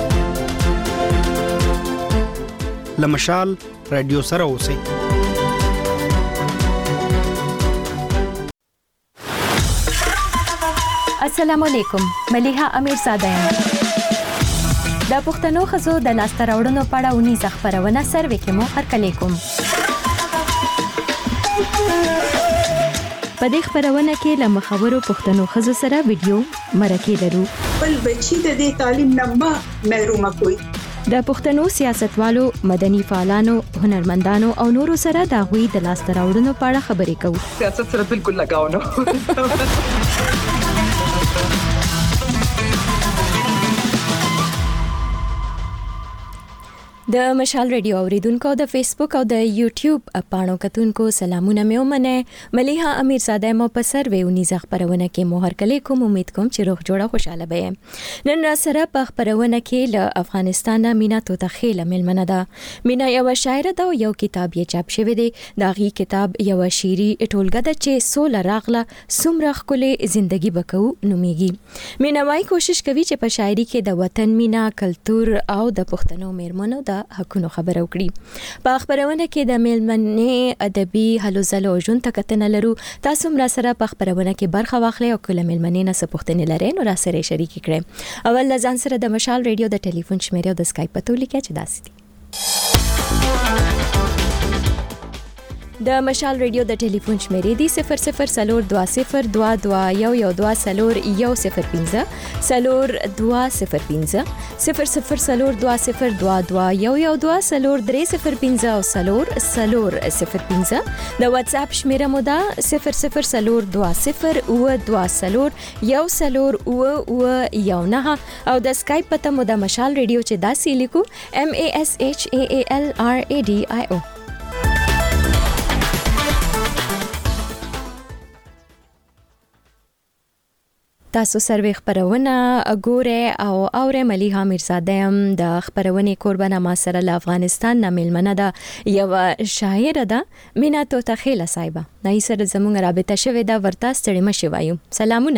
لمشال رادیو سره اوسئ. السلام علیکم. ملیحه امیرزاده یم. د پښتنو ښځو د لاسته راوړنو په اړه اونیزه خپرونه سروې کې مو هرکلی کوم. په دې خپرونه کې له مخورو پښتنو ښځو سره ویډیو مرکې لرو. بل بچی د دې تعلیم نه محروم کوي. د پښتنو سیاستوالو، مدني فعالانو، هنرمندانو او نورو سره د هغوی د لاسته راوړنو په اړه خبرې کوو. سیاست سره بالکل لګاو نه. د مشال ریډیو اوریدونکو د فیسبوک او د یوټیوب پاڼو کتونکو سلامونه مې ومنه. ملیحه امیرزاده مو په سروې اونیزه خبرونه کې مو هرکلی کوم. امید کوم چې روغ جوړه خوشاله به. نن را سره په خبرونه کې له افغانستان مینا توتخیل ملمنه ده. مینا یو شاعر ده او یو کتاب یې چاپ شوی دی. داغي کتاب یو شعري ټولګه ده چې سول راغله سمره خپل ژوندۍ بکو نوميږي. مینا وايي کوشش کوي چې په شاعري کې د وطن مینا، کلچر او د پښتنو میرمنو د حقونو خبر او کړی. په خبرونه کې د میلمنې ادبي هلو ځلو ژوند تکتنه لرو. تاسو هم را سره په خبرونه کې برخه واخلئ او کله میلمنې نه څه پوښتنې لرئ نو را سره شریک کړئ. اول ځان سره د مشال ریډیو د ټلیفون شمیره او د اسکایپ پته لیکه چې داسې دي. د مشال ریډیو د ټلیفون شمیرې دی صفر صفر سلور دوا صفر دوا دوا یو یو دوا سلور یو صفر پنځه سلور دوا صفر پنځه صفر صفر سلور دوا صفر دوا دوا یو یو دوا سلور درې صفر پنځه او سلور سلور صفر پنځه. د واتس اپ شمیره مو ده صفر صفر سلور دوا صفر او دوا سلور یو سلور او او یو نه او د اسکایپ پته مو د مشال ریډیو چې داسې لیکو M A S H A A L R A D I O. تاسو سروې خبرونه ګوره او اوره. ملیحه امیرزاده یم. د خبرونې قربانه ما سره له افغانستان نه ملمنه ده یو شاعر ده مینا توتخیل صاحبه. نای سره زموږ رابطه شوې ده ورته ستړي مشي وایو. سلامونه.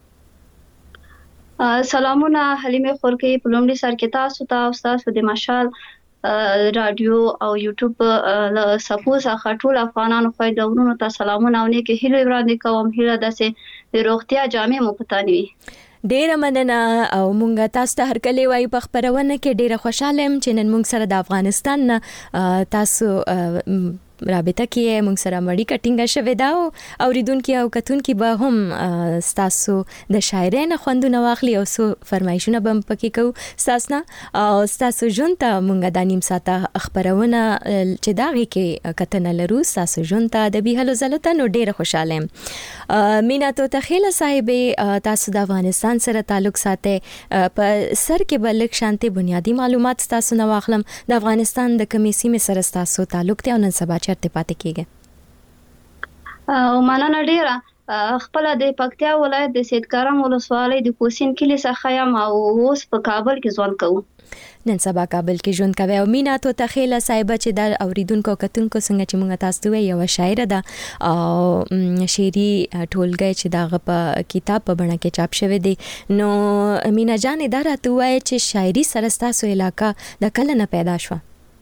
سلامونه حلیمه خورکی په لومړي سر کې تاسو ته او تاسو د مشال رادیو او یوټیوب له سپوږ څخه ټول افغانانو خوای د ورونو ته سلامونه او نیکه هیله وړاندې کوم. هیله ده چې د روغتیا جامې مو پتانوي. ډیره مننه او مونږ تاسو ته هرکلی وایو په خبرونه کې. ډیره خوشاله یم چې نن مونږ سره د افغانستان تاسو رابطه کې مونږ سره مړی کټینګ شوه دا او اوریدونکو او کتونکو به هم تاسو د شاعرانو خوندونه واخلي او سو فرمایشونه به پکې کو تاسو نه او تاسو جون ته مونږ د نیم ساعته خبرونه چې داږي کې کتنه لرو. تاسو جون ته د به هلو زلته نو ډیره خوشاله یم. مینا توتخیل صاحب تاسو د افغانستان سره تعلق ساتي. په سر کې بلک شانتي بنیادی معلومات تاسو نه واخلم. د افغانستان د کمیسي مې سره تاسو تعلق ته نن سبا چرته پاتې کیږي. او مننه ډیره. خپل د پکتیا ولایت د سیدکرم ولسوالۍ د کوسین کلی څخه یم او اوس په کابل کې ژوند کوم. نن سبا کابل کې ژوند کوي. او مینا توتخیل صاحب چې د اوریدونکو کتونکو څنګه چې موږ تاسو ته یو شاعر ده او شعري ټولګه چې دغه په کتاب په بڼه کې چاپ شوی دی. نو مینا جان دا راته وایي چې شاعري سره تاسو علاقه د کله نه پیدا شو؟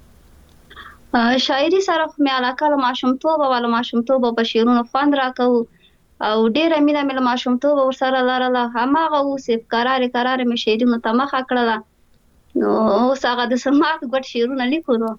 شاعري سره مې علاقه له ماشومتوب او له ماشومتوب په شعرونو خوند راکو او ډیره مینه مې له ماشومتوب ورسره لرله. هماغه اوس قرار قرار مې شعرونو ته مخه کړله. نو اوس هغه د سماعت ګډ شعرونه لیکو. نو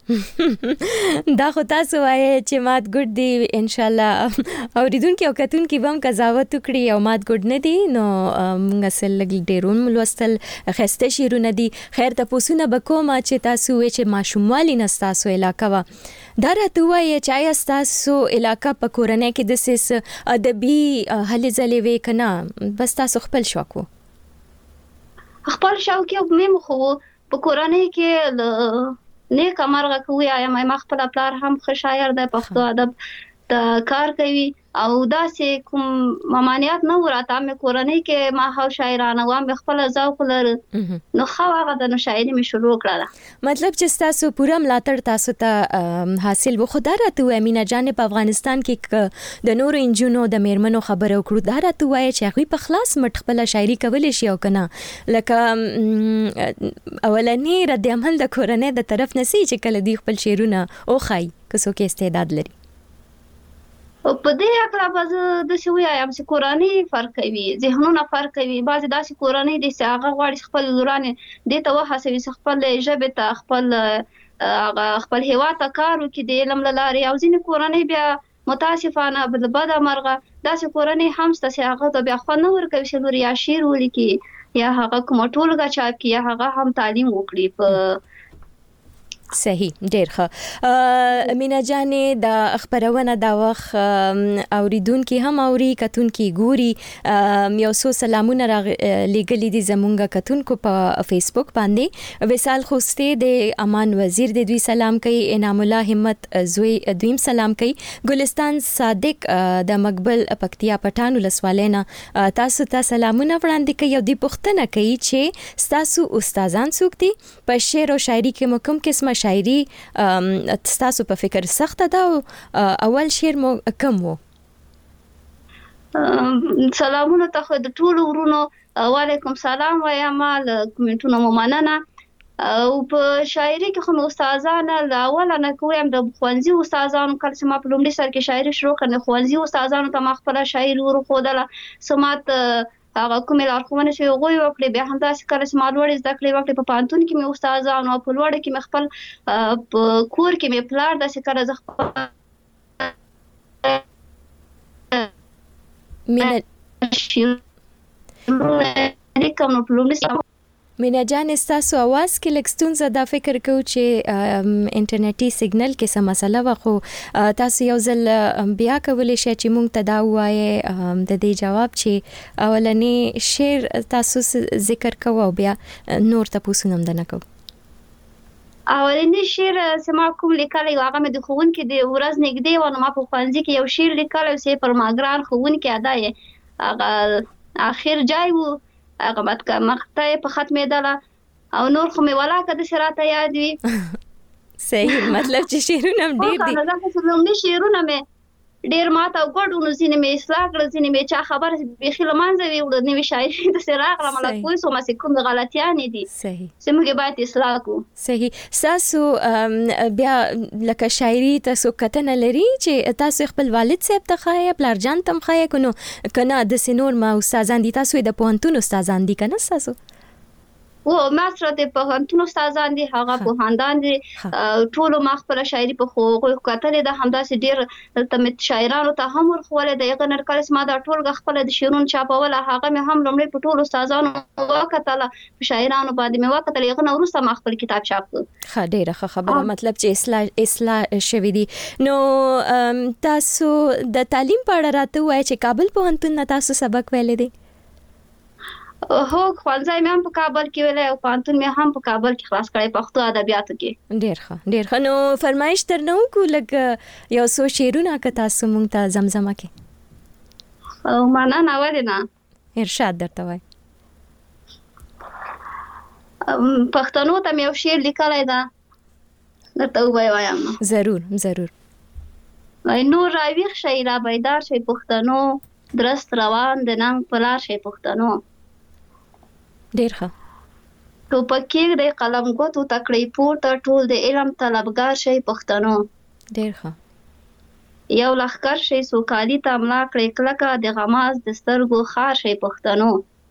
دا خو تاسو وایي چې مات ګډ دی ان شاء الله اوریدونکو او کتونکو به هم قضاوت وکړي او مات ګډ نه دی. نو موږ اصل لګي ډیرون ملوستل خسته شعرونه دي. خیر ته پوسونه بکوم چې تاسو وې چې ماشوموالي نه تاسو علاقه و دا راته وایي چې آیا تاسو علاقه په کورنۍ کې د سیس ادبي هلې ځلې وې کنه بس تاسو خپل شوق وو؟ خپل شوق یې مې خو په کورنۍ کې نیک مرغه کوي. آیا مې خپل پلار هم ښه شاعر دی، پښتو ادب د کار کوي او داسې کوم ممانعت نه وراته مې کورنۍ کې ما هو شاعرانه و مې خپل ذوق لر نو خو هغه د شاعري مې شروع کړه مطلب چې تاسو پوره ملاتړ تاسو ته حاصل و خو دا راته امینه جان په افغانستان کې د نورو انجونو د میرمنو خبرو کړو دا راته وایي چې هغه په خلاص مټ خپل شاعري کولای شي او کنه لکه اولنی رد عمل د کورنۍ د طرف نسی چې کله دی خپل شعرونه او خای کسو کې استعداد لري په دې اړه به د څه وایم چې کورنۍ فرق کوي ذهنونه فرق کوي بعضی داسې کورنۍ دي چې هغه غواړي خپل لورانه د ته وهڅوي خپل ژبه ته خپل خپل هوا ته کار وکړي د علم لارې او ځینې کورنۍ بیا متاسفانه بل بد مرغه داسې کورنۍ هم ستاسو هغه ته بیا خو نه ورکوي چې لوري یا شعر ولیکي یا هغه کوم ټولګه چاپ کی یا هغه هم تعلیم وکړي په صحیح ډیر ښه مینا جانې د خبرونه دا وخت اوریدونکو هم اوري کتونکو ګوري یو څو سلامونه لګلې دي زمونږه کتونکو په فیسبوک باندې وصال خوسته د امان وزیر د دوی سلام کوي انعام الله همت زوی دویم سلام کوي ګلستان صادق د مقبل پکتیا پټانو لسوالینا تاسو ته سلامونه وړاندې کوي او د پښتنه کوي چې تاسو استادان څوک دي په شعر او شاعري کې مکم قسمه شاعري تاسو په فکر سخت ده اول شعر مو کم وو سلامونه ته د ټولو ورونو وعلیکم سلام وایم له کومنټونو مننه او په شاعري کې خو استادان لا اوله نه کوم د خوانزي استادانو کله چې ما په لومړي سر کې شاعري شروع کړم خوانزي استادانو ته ما خپل شاعري ورخودله سمات هغه کومه لارښوونه چې غوي وکړي به هم تاسو کله چې مالوړ زده کړې وکړي په پانتون کې مې استادانو په لوړ کې مې خپل په کور کې مې پلار د سکه زخ مینه کوم پلومس مینا جان تاسو आवाज کې لکستون زدا فکر کو چې انټرنیټي سیګنل کې څه مسله و خو تاسو یو ځل بیا کولای شئ چې مونږ ته دا وایي د دې جواب چې اولنی شعر تاسو ذکر کوو بیا نور تاسو نوم دنه کو اولنی شعر سما کوم لیکلی هغه مې د خوون کې د ورځ نګدې و نو ما په خوانځي کې یو شعر لیکلی چې پر ماګران خوون کې ادا یې هغه اخر جای وو هغه مت مخته په ختمه دله او نور خو مې ولا کده شراته یاد وي صحیح مطلب چې شعرونه ډیر دي دا څه نوم شعرونه مې ډیر ماته وګړو نو ځینې مې اصلاح کړ ځینې مې چا خبر به خلمانځ وی ول نو شاعري د سراغ را مله کوی سو ما سې کوم غلطیاں دي صحیح سمګه باید اصلاح کو صحیح تاسو بیا لکه شاعري تاسو کتنه لري چې تاسو خپل والد صاحب ته خایې پلار جان تم خایې کنو کنه د سينور ما استادان دي تاسو د پونتون استادان دي کنه تاسو و ما سره د پوهنتون استادان دي هغه پوهاندان دي ټول ما خپل شاعري په خو کتل د همداسې ډیر تمت شاعرانو ته هم ورخواله د یغه نرکلس ما د ټول خپل د شعرونو چاپول هغه مې هم لومړی په ټول استادانو وکتل شاعرانو باندې مې وکتل یغه نو ورسته ما خپل کتاب چاپ کړ ښه ډیره خبره مطلب چې اصلاح اصلاح شوی دي نو تاسو د تعلیم په اړه راته وایي چې کابل پوهنتون نه تاسو سبق ویلې دي هو خپلځای مې هم په کابل کې ویلې او پانتون مې هم په کابل کې خلاص کړی پښتو ادبیاتو کې ډیر ښه ډیر ښه نو فرمایش تر نو کو لګ یو څو شعرونه که تاسو مونږ ته زمزمه کې او معنا نه وره نه ارشاد درته وای پښتنو ته مې یو شعر لیکلی دا درته وایم ضرور ضرور نور راویښ شي را بیدار شي پښتنو درست روان د نن پلار شي پښتنو ډیر ښه ټوپکې د قلم ګوتو تکړې پورته ټول د علم طلبګار شي پښتنو ډیر ښه یو لخر شي سوکالي ته املا کړې کلکه د غماز د سترګو خار شي پښتنو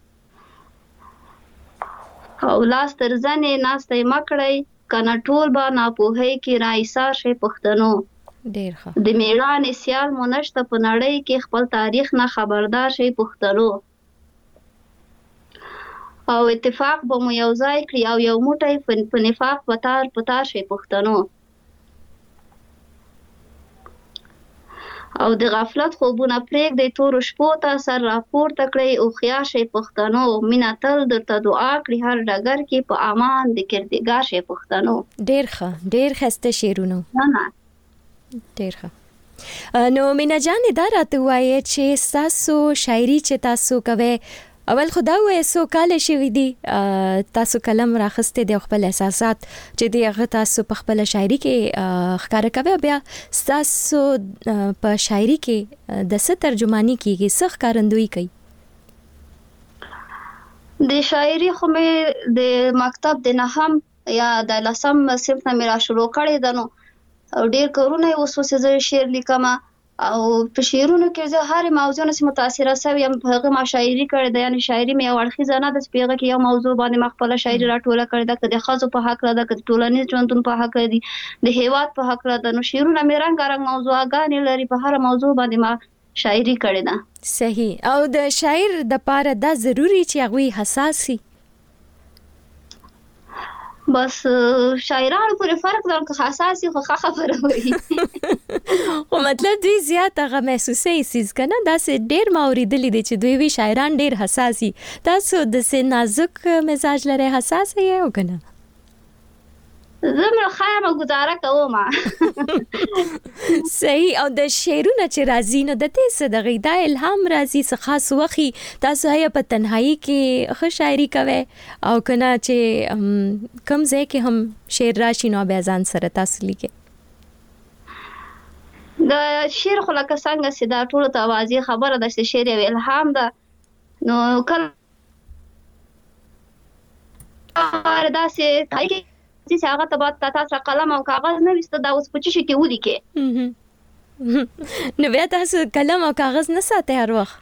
او لاس تر ځنې ناستې مکړې کنه ټول با ناپوهي کې رايسار شي پښتنو ډیر ښه د میړانې سیال مونشته په نړۍ کې خپل تاریخ نه خبردار شي پښتنو او اتفاق به مو یو ځای کړی او یو موټی په نفاق پتار پتار شي پښتنو او د غفلت خوبونه پرېږ د تور شپو ته سر راپورته کړی او خیال شي پښتنو مینا تل درته دعا کړی هر ډګر کې په امان د کردګار شي پښتنو ډیر ښه ډیر خسته شعرونه نه نه ډیر ښه نو مینا جان دا راته وایي چې تاسو شاعري چې تاسو کوي اول خدا وې سو کال شي دي تاسو کلم راخسته د خپل احساسات چې دی هغه تاسو په خپل شاعري کې ښکار کوي بیا تاسو په شاعري کې د څه ترجمانی کیږي څه ښکارندوی کوي د شاعري خو مې د مکتب د نهم یا د لسم صنف نه میرا شروع کړی دنو ډیر کورونه اوس وسه شعر لیکم او په شعرونو کې زه هر موضوع نه متاثره شوم یم په هغه ما شاعري کړې ده یعنی شاعري مې اورخیزه نه د پیغه کې یو موضوع باندې مخفله شاعري راټوله کړې ده کله خاصو په حق را ده کله ټولنیز ژوندون په حق دي د هیواد په حق را ده نو شعرونه مې رنگ رنگ موضوعګان لري په هر موضوع باندې ما شاعري کړې ده صحیح او د شاعر د پاره دا ضروری چې هغه حساسي بس شاعرانو پورې فرق ده که حساسي خو خبره وي او مطلب دوی زیات هغه محسوسه سیز کنه دا سه ډیر ماوریدلی دي چې دوی وی شاعران ډیر حساسي تاسو د سه نازک مزاج لري حساس یې او کنه زمره خیمه گزاره کوم صحیح او د شعرونه چې راځي نو د تاسو د غیدا الهام راځي څه خاص وخی تاسو یې په تنهایی کې ښه شاعري کوي او کنه چې کم ځای کې هم شعر راشي نو بیا ځان سره تاسو لیکي د شعر خو لکه څنګه چې دا ټول ته واضح خبره ده چې شعر یو الهام ده نو کله دا چې چې هغه ته بعد تاسو قلم او کاغذ نه وسته دا اوس پچې شي کې ولیکې نو بیا تاسو قلم او کاغذ نه ساتئ هر وخت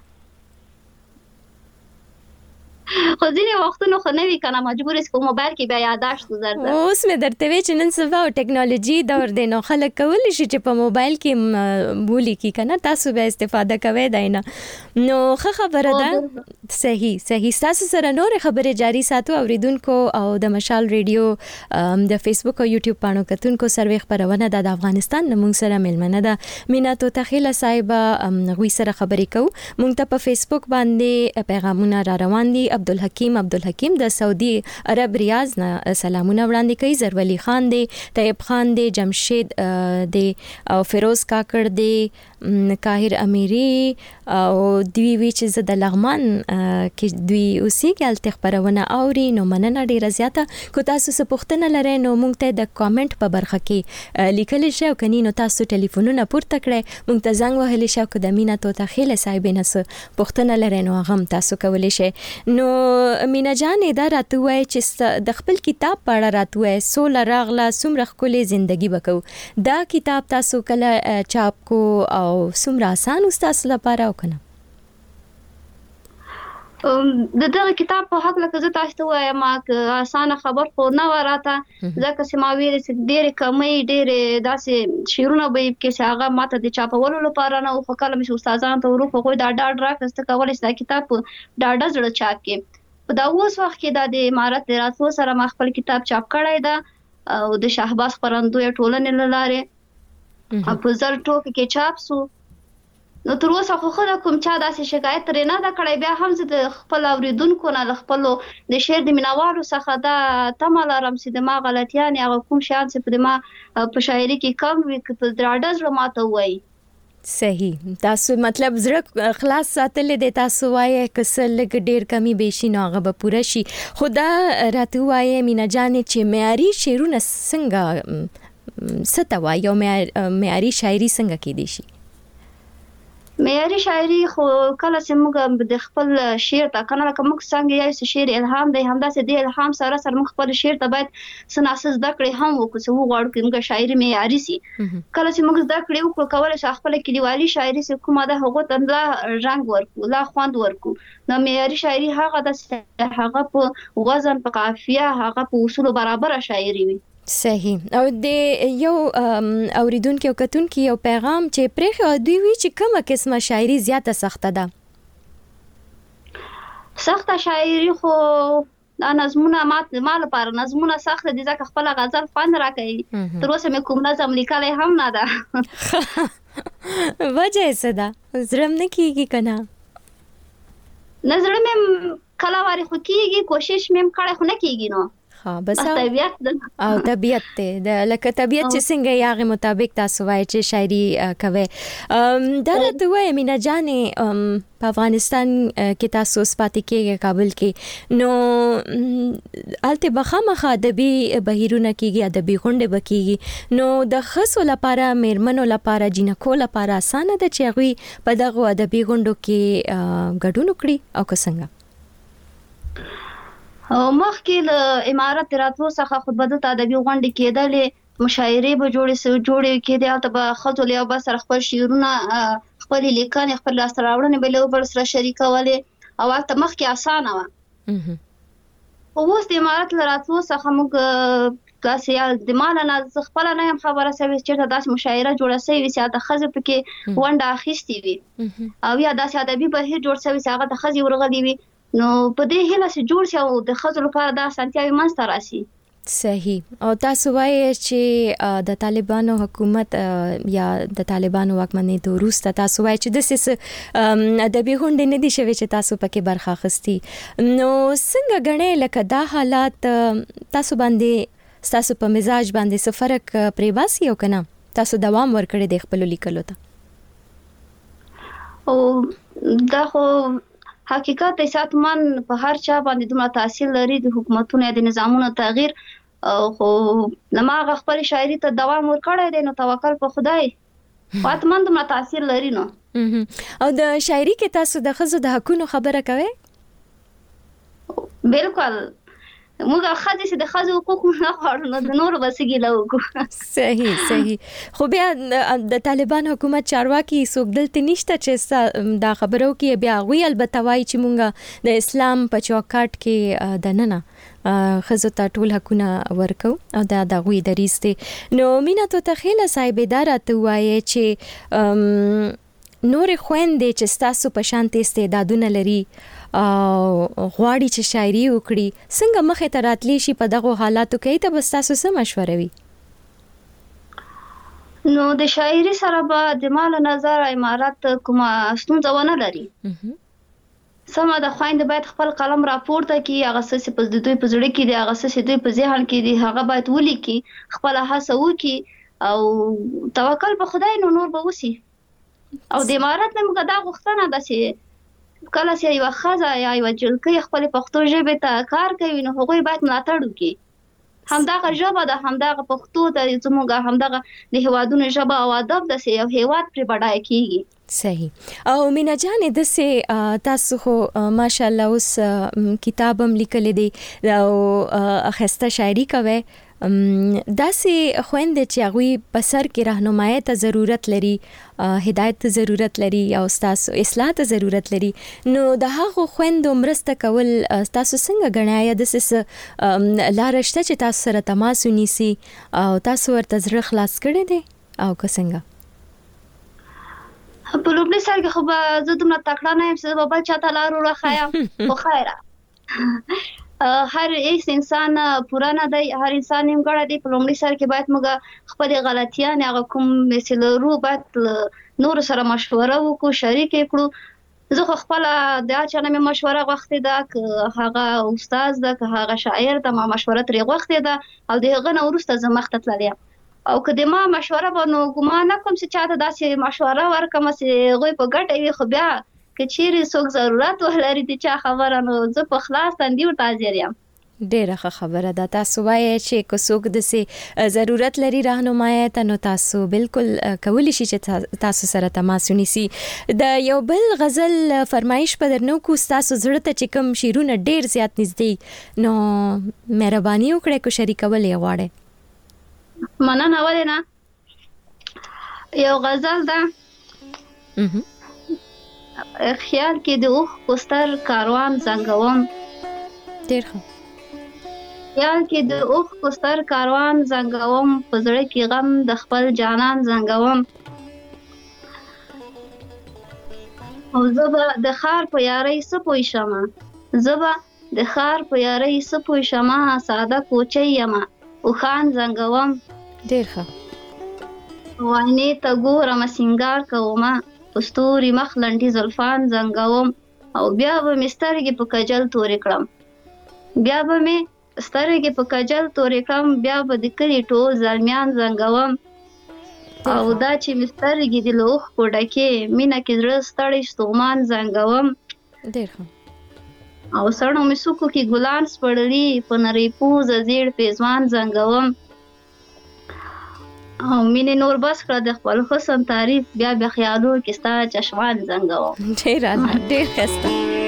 خو ځینې وختونه خو نه وی کنه مجبور یې په موبایل کې بیا یاداشت گزارده اوس مې درته وی چې نن سبا ټیکنالوژي دور دی نو خلک کولی شي چې په موبایل کې بولی کی کنه تاسو به استفاده کوئ داینه نو ښه خبره ده صحیح صحیح تاسو سره نور خبره جاری ساتو اوریدونکو او د مشال ریډیو د فیسبوک او یوټیوب پاڼو کتونکو سروي خبرونه د افغانستان نمونږ سره ملمنه ده مینا تو تخیله صاحب غوي سره خبرې کو مونږ ته په فیسبوک باندې پیغامونه را روان دي عبدالحکیم عبدالحکیم د سعودي عرب ریاض نه سلامونه وړاندې کوي زرولی خان دی طیب خان دی جمشید دی او فیروز کاکړ دی کاهر امیری او دوی وی چې زه د لغمان کې دوی اوسېږي هلته خبرونه اوري نو مننه ډیره زیاته کو تاسو څه پوښتنه لرئ نو موږ ته د کامنټ په برخه کې لیکلی شئ او کني نو تاسو ټلیفونونه پورته کړئ موږ ته زنګ وهلی شئ که د مینا توتخیله صاحبې نه څه پوښتنه لرئ نو هغه هم تاسو کولی شئ نو مینا جانې دا راته وایي چې د خپل کتاب په اړه راته وایي سوله راغله څومره ښکلې زندګي به کوو دا کتاب تاسو کله چاپ کو او څومره اسان و ستاسو لپاره او کنه د دغه کتاب په حق لکه زه تاسو ته وایم ما اسانه خبر خو نه وراته ځکه چې ما ویل چې ډېر کمې ډېر داسې شعرونه به کې هغه ماته د چاپولو لپاره نه خو کله مې استادانو ته ورو خو دا ډاډ راکسته کولای چې دا کتاب ډاډه زړه چاپ کې په دا اوس وخت کې دا د امارت د راتلو سره ما خپل کتاب چاپ کړی ده او د شهباز خپرندوی ټولنې لاره په زر ټوکې کې چاپ سو نو تر اوسه خو خو کوم چا داسې شکایت ترې نه ده کړی بیا هم زه د خپل اوریدونکو نه له خپلو د شعر د مینوالو څخه دا تمه لرم چې د ما غلطیانې هغه کوم شیان چې په د ما په شاعري کې کم وي که په ډاډه زړه ماته ووایي صحیح تاسو مطلب زړه خلاص ساتلې دی تاسو وایي که څه لږ ډېر کمی بیشي نو هغه به پوره شي خو دا راته ووایي مینا جانې چې معیاري شعرونه څنګه څه ته وایي او معیاري شاعري څنګه کیدی شي معیاري شاعري خو کله چې موږ د خپل شعر ته کنه لکه موږ څنګه یو شعر الهام دی همداسې د الهام سره سره موږ خپل شعر ته باید سناسز زده کړې هم وکړو چې وغواړو چې موږ شاعري معیاري سي کله چې موږ زده کړې وکړو کولای شو خپل کلیوالي شاعري سي کومه ده هغه ته لا رنګ ورکو لا خوند ورکو نو معیاري شاعري هغه د هغه په وزن په قافیه هغه په اصول برابر شاعري وي صحیح او د یو اوریدونکو او کتونکو یو پیغام چې پرې دوی وی چې کومه قسمه شاعري زیاته سخته ده سخته شاعري خو دا نظمونه مات مال لپاره نظمونه سخته دي ځکه خپل غزل فن راکړي تر اوسه مې کوم نظم لیکلی هم نه ده وجه څه ده زړه نه کیږي کنه نظر مې کله واري خو کیږي کوشش مې کړې خو نه کیږي نو ها بس طبيعت او طبيعت ته د لکه طبيعت چې څنګه یاغه مطابق تاسو وایي چې شاعري کوي دا راته وایي مینا جانې په افغانستان کې تاسو سپاتې کې کابل کې نو الته بخامخه ادبي بهیرونه کېږي ادبي غونډې بکېږي نو د خصو لپاره میرمنو لپاره جنکو لپاره اسانه ده چې هغه په دغه ادبي غونډو کې ګډون وکړي او څنګه مخکې له امارت راتلو څخه خطبه د ادبي غونډې کېدلې مشاعرې به جوړې سو جوړې کېدې البته به خلکو له بس سره خپل شعرونه خپل لیکنې خپل لاس راوړنې به له بل سره شریکولې او البته مخکې اسانه و اوس د امارت راتلو څخه موږ تاسو یا د مال نه خپل نه هم خبره سوي چې داس مشاعره جوړه سوي چې د خزه پکې ونده اخیستي وي او یا داس ادبي بهیر جوړ سوي چې هغه د خزي ورغلي وي نو په دې هله چې جوړ شي او د خزو لپاره د سنتیاوي منځ راشي صحیح او تاسو وایي چې د طالبانو حکومت یا د طالبانو واکمنۍ ته وروسته تاسو وایي چې د سیس ادبي غونډې نه دي شوي چې تاسو پکې برخه اخیستي نو څنګه غنې لکه دا حالات تاسو باندې تاسو په مزاج باندې څه فرق پرې باسي او کنه تاسو دوام ورکړی د خپل لیکلو ته او دا خو حقیقت د ساتمن په هر چا باندې دومره تاثیر لري د حکومتونو د نظامونو تغییر خو لماغه خپل شاعري ته دوام ورکړی دی نو توکل په خدای واتمن دومره تاثیر لري نو او د شاعري کې تاسو د خزو د حقونو خبره کوي بالکل موږ خاصه چې د خزو حقوق نه غواړو نو د نور بسګي لوګو صحیح صحیح خو بیا د طالبان حکومت چارواکي څوک دلته نشته چې دا خبرو کې بیا غوي البته وایي چې موږ د اسلام په چوکاټ کې د ننه خزو ته ټول حقونه ورکو او دا د غوي دریسته نو مینا ته تخیل صاحب اداره وایي چې نور خويندې چې تاسو په شانتي استعدادونه لري او غواړي چې شاعري وکړي څنګه مخه ته راتلی شي په دغه حالاتو کې ته بس تاسو څه مشوره وي نو د شاعري سره به د مال نظر امارات کومه ستونزه ونه لري سمه د خويند باید خپل قلم راپورته کړي هغه څه په دوی په زړه کې دی هغه څه دوی په ذهن کې دی هغه باید ولیکي خپل هڅه وکړي او توکل په خدای نو نور به وسی او د امارات نه موږ دا غوښتنه ده چې کله چې یو خزه یا یو جلکې خپل پښتو ژبه ته کار کوي نو هغه باید ملاتړ وکړي همدغه ژبه د همدغه پښتو د زموږه همدغه د هوادونو ژبه او ادب د یو هواد پر بډای کیږي صحیح او مینا جانې د سه تاسو خو ماشاءالله اوس کتاب هم لیکل دي او اخسته شاعري کوي داسې خويندې چې هغه په سر کې راهنمایي ته ضرورت لري هدایت ته ضرورت لري او تاسو اصلاح ته ضرورت لري نو د هغه خويندو مرسته کول تاسو څنګه غنایي د سس لارشته چې تاسو سره تماس ونیسي او تاسو ورته زړه خلاص کړی دی او څنګه په لومړي سر کې خو به زه دومره تکړه نه یم چې بابا چاته لار ورخایم خو خیره هر ایس انسان پورا نه دی هر انسان هم ګړه دی په لومړي سر کې باید موږ خپل غلطیان هغه کوم مثال رو باید نور سره مشوره وکړو شریک کړو زه خو خپل د اچانه مې مشوره غوښتې ده هغه استاد ده هغه شاعر ده ما مشوره ترې غوښتې ده او دغه نه ورسته زه مخته تللم او کله ما مشوره بنو ګمان کوم چې چاته داسې مشوره ورکم چې غوي په ګټه وي خو بیا کچېری څوک ضرورت ولري د چا خبره نو زه په خلاص تندې ورته حاضر یم ډیره ښه خبره ده تاسو وایي چې کو څوک د سي ضرورت لري راهنمایي ته نو تاسو بالکل کولی شي چې تاسو سره تماس ونیسي د یو بل غزل فرمایش په درنو کو تاسو زړه ته چې کوم شیرونه ډیر زیات نږدې نو مهرباني وکړئ کو شریکول یې غواړئ مننه ولې یو غزل ده خیال کې د اوخ کوستر کاروان زنګوم ډیر ښه خیال کې د اوخ کوستر کاروان زنګوم په زړه کې غم د خپل جانان زنګوم او زبا د خار په یاري سپوي شمه زبا د خار په یاري سپوي شمه ساده کوچي یما او خان زنګوم ډیر ښه وانه ته ګورم سنگار کومه پستوري مخ لنډي زلفان زنګوم او بیا به مسترګې په کجل تورې کړم بیا به مې سترګې په کجل تورې کړم بیا به د کلي ټول زلمیان زنګوم او دا چې مې سترګې د له اوښکو ډکې مینه کې زړه ستړی ستومان زنګوم ډېر ښه او سړو مې څوکو کې ګلان سپړلي په نرۍ پوزه زیړ پېزوان زنګوم او مینې نور بس کړه د خپل حسن تعریف بیا بیا خیالو کې ستا چشمان زنګوم ډېر ډېر ښایسته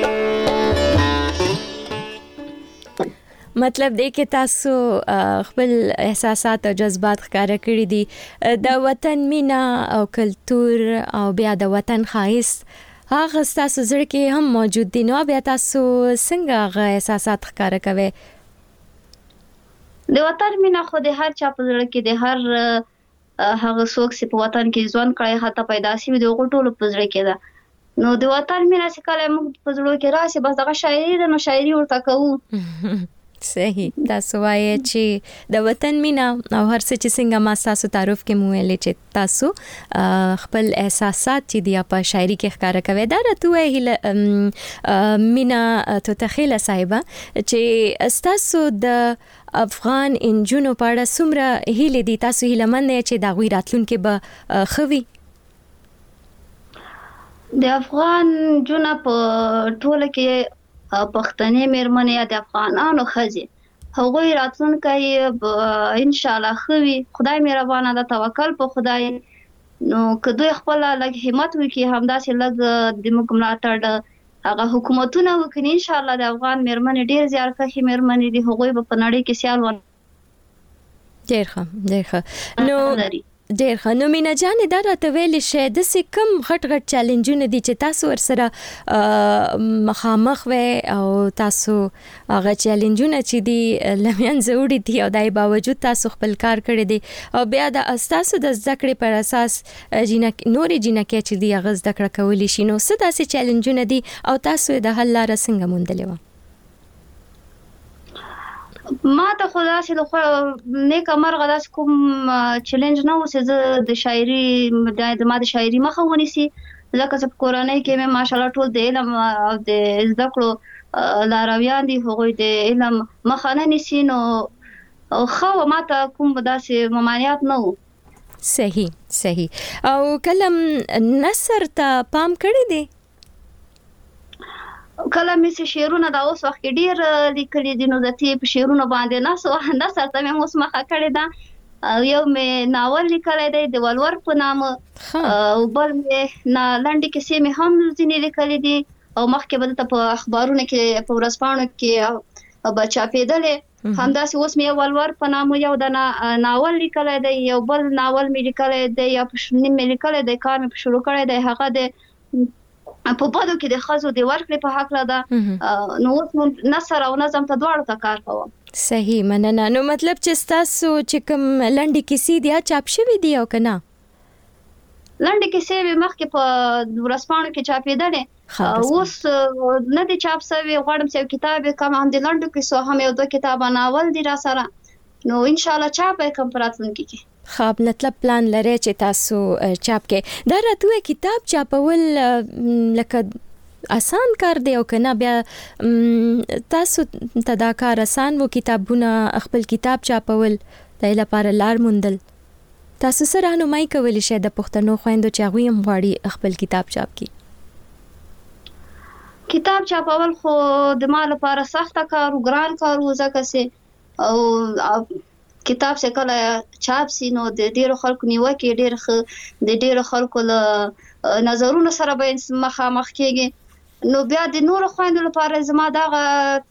مطلب دی کې تاسو خپل احساسات او جذبات ښکاره کړي دي د وطن مینا او کلتور او بیا د وطن ښایست هغه تاسو زړه کې هم موجود دي نو بیا تاسو څنګه هغه احساسات ښکاره کوئ د وطن مینا خو د هر چا په زړه کې د هر هغه څوک چې په وطن کې ژوند کړی حتی پیدا شوي د هغو ټولو په زړه کې ده نو د وطن مینا چې کله موږ په زړه کې راشي بس دغه شاعري ده نو شاعري ورته کوو صحیح تاسو وایي چې د وطن مینا او هر څه چې څنګه ما تاسو تعارف کې مو ویلې چې تاسو خپل احساسات چې دی په شاعري کې ښکارا کوي دا راته وایي مینا تو تخیله صاحبہ چې تاسو د افغان انجونو په اړه څومره هیله دي تاسو هیله مند چې دا غوي راتلونکي به خوي د افغان جون په ټوله کې پښتنې مېرمنې یا د افغانانو ښځې هغوی راتلونکی ان شاء الله خوي خدای مهربانه ده توکل په خدای نو که دوی خپل لږ همت وکړي همداسې لږ د موږ ملاتړ هغه حکومتونه وکړي ان شاء الله د افغان مېرمنې ډېر زیارکښې مېرمنې دي هغوی به په نړۍ کې سیال ونه ډېر ښه ډېر ښه نو ډېر ښه نو مینا جانې دا راته ویلې شئ داسې کوم غټ غټ چیلنجونه دي چې تاسو ورسره مخامخ وئ او تاسو هغه چیلنجونه چې دي له منځه وړي دي او دای باوجود تاسو خپل کار کړی دی او بیا د تاسو د زده کړې پر اساس نورې جینکې چې دي هغه زده کړه کولی شي نو څه داسې چیلنجونه دي او تاسو د حل لاره څنګه موندلې وه ما ته خو داسې له خوا نیکه مرغه داسې کوم چیلنج نه و چې زه د شاعري د ما د شاعري مخه ونیسي ځکه چې په کورنۍ کې مې ماشاءالله ټول د علم او د زده کړو لارویان دي هغوی د علم مخه نه نیسي نو ښه وه ما ته کوم داسې ممانعات نه و صحیح صحیح او کله نثر ته پام کړی دی کله مې چې شعرونه دا اوس وخت کې ډېر لیکلي دي نو د تې په شعرونو باندې نثر ته مې اوس مخه کړې ده یو مې ناول لیکلی دی د ولور په نامه او بل مې لنډې کیسې مې هم ځینې لیکلي دي او مخکې به دلته په اخبارونو کې په ورځپاڼو کې به چاپېدلې همداسې اوس مې یو ولور په نامه یو د ناول لیکلی دی یو بل ناول مې لیکلی دی یا نیم مې لیکلی دی کار مې په شروع کړی دی هغه د په بدو کې د ښځو د ورکړې په هکله ده نو اوس نثر او نظم ته دواړو ته کار کوم صحیح مننه نو مطلب چې تاسو چې کوم لنډې کیسې دي چاپ شوي دي او که نه لنډې کیسې مې مخکې په ورځپاڼو کې چاپېدلې اوس نه دي چاپ شوي غواړم چې یو کتاب یې کم هم د لنډو کیسو هم یو دوه کتابه ناول دي را سره نو انشاءالله چاپ یې کوم په راتلونکي کې خاب مطلب پلان لري چې تاسو چاپ کې دا راته کتاب چاپول لکه آسان کار دی او کنه بیا تاسو تداکار آسان وو کتابونه خپل کتاب چاپول د لپاره لار موندل تاسو سره راهنمایي کولی شئ د پښتنو خويندو چې هغوی هم غواړي خپل کتاب چاپ کړي کتاب چاپول خو د ما لپاره سخته کار او ګران کار و ځکه چې او کتاب چې کله چاپ سي نو د ډیرو خلکو نیوکې ډیر ښه د ډیرو خلکو له نظرونو سره به مخامخ کېږي نو بیا د نورو خویندو لپاره زما دغه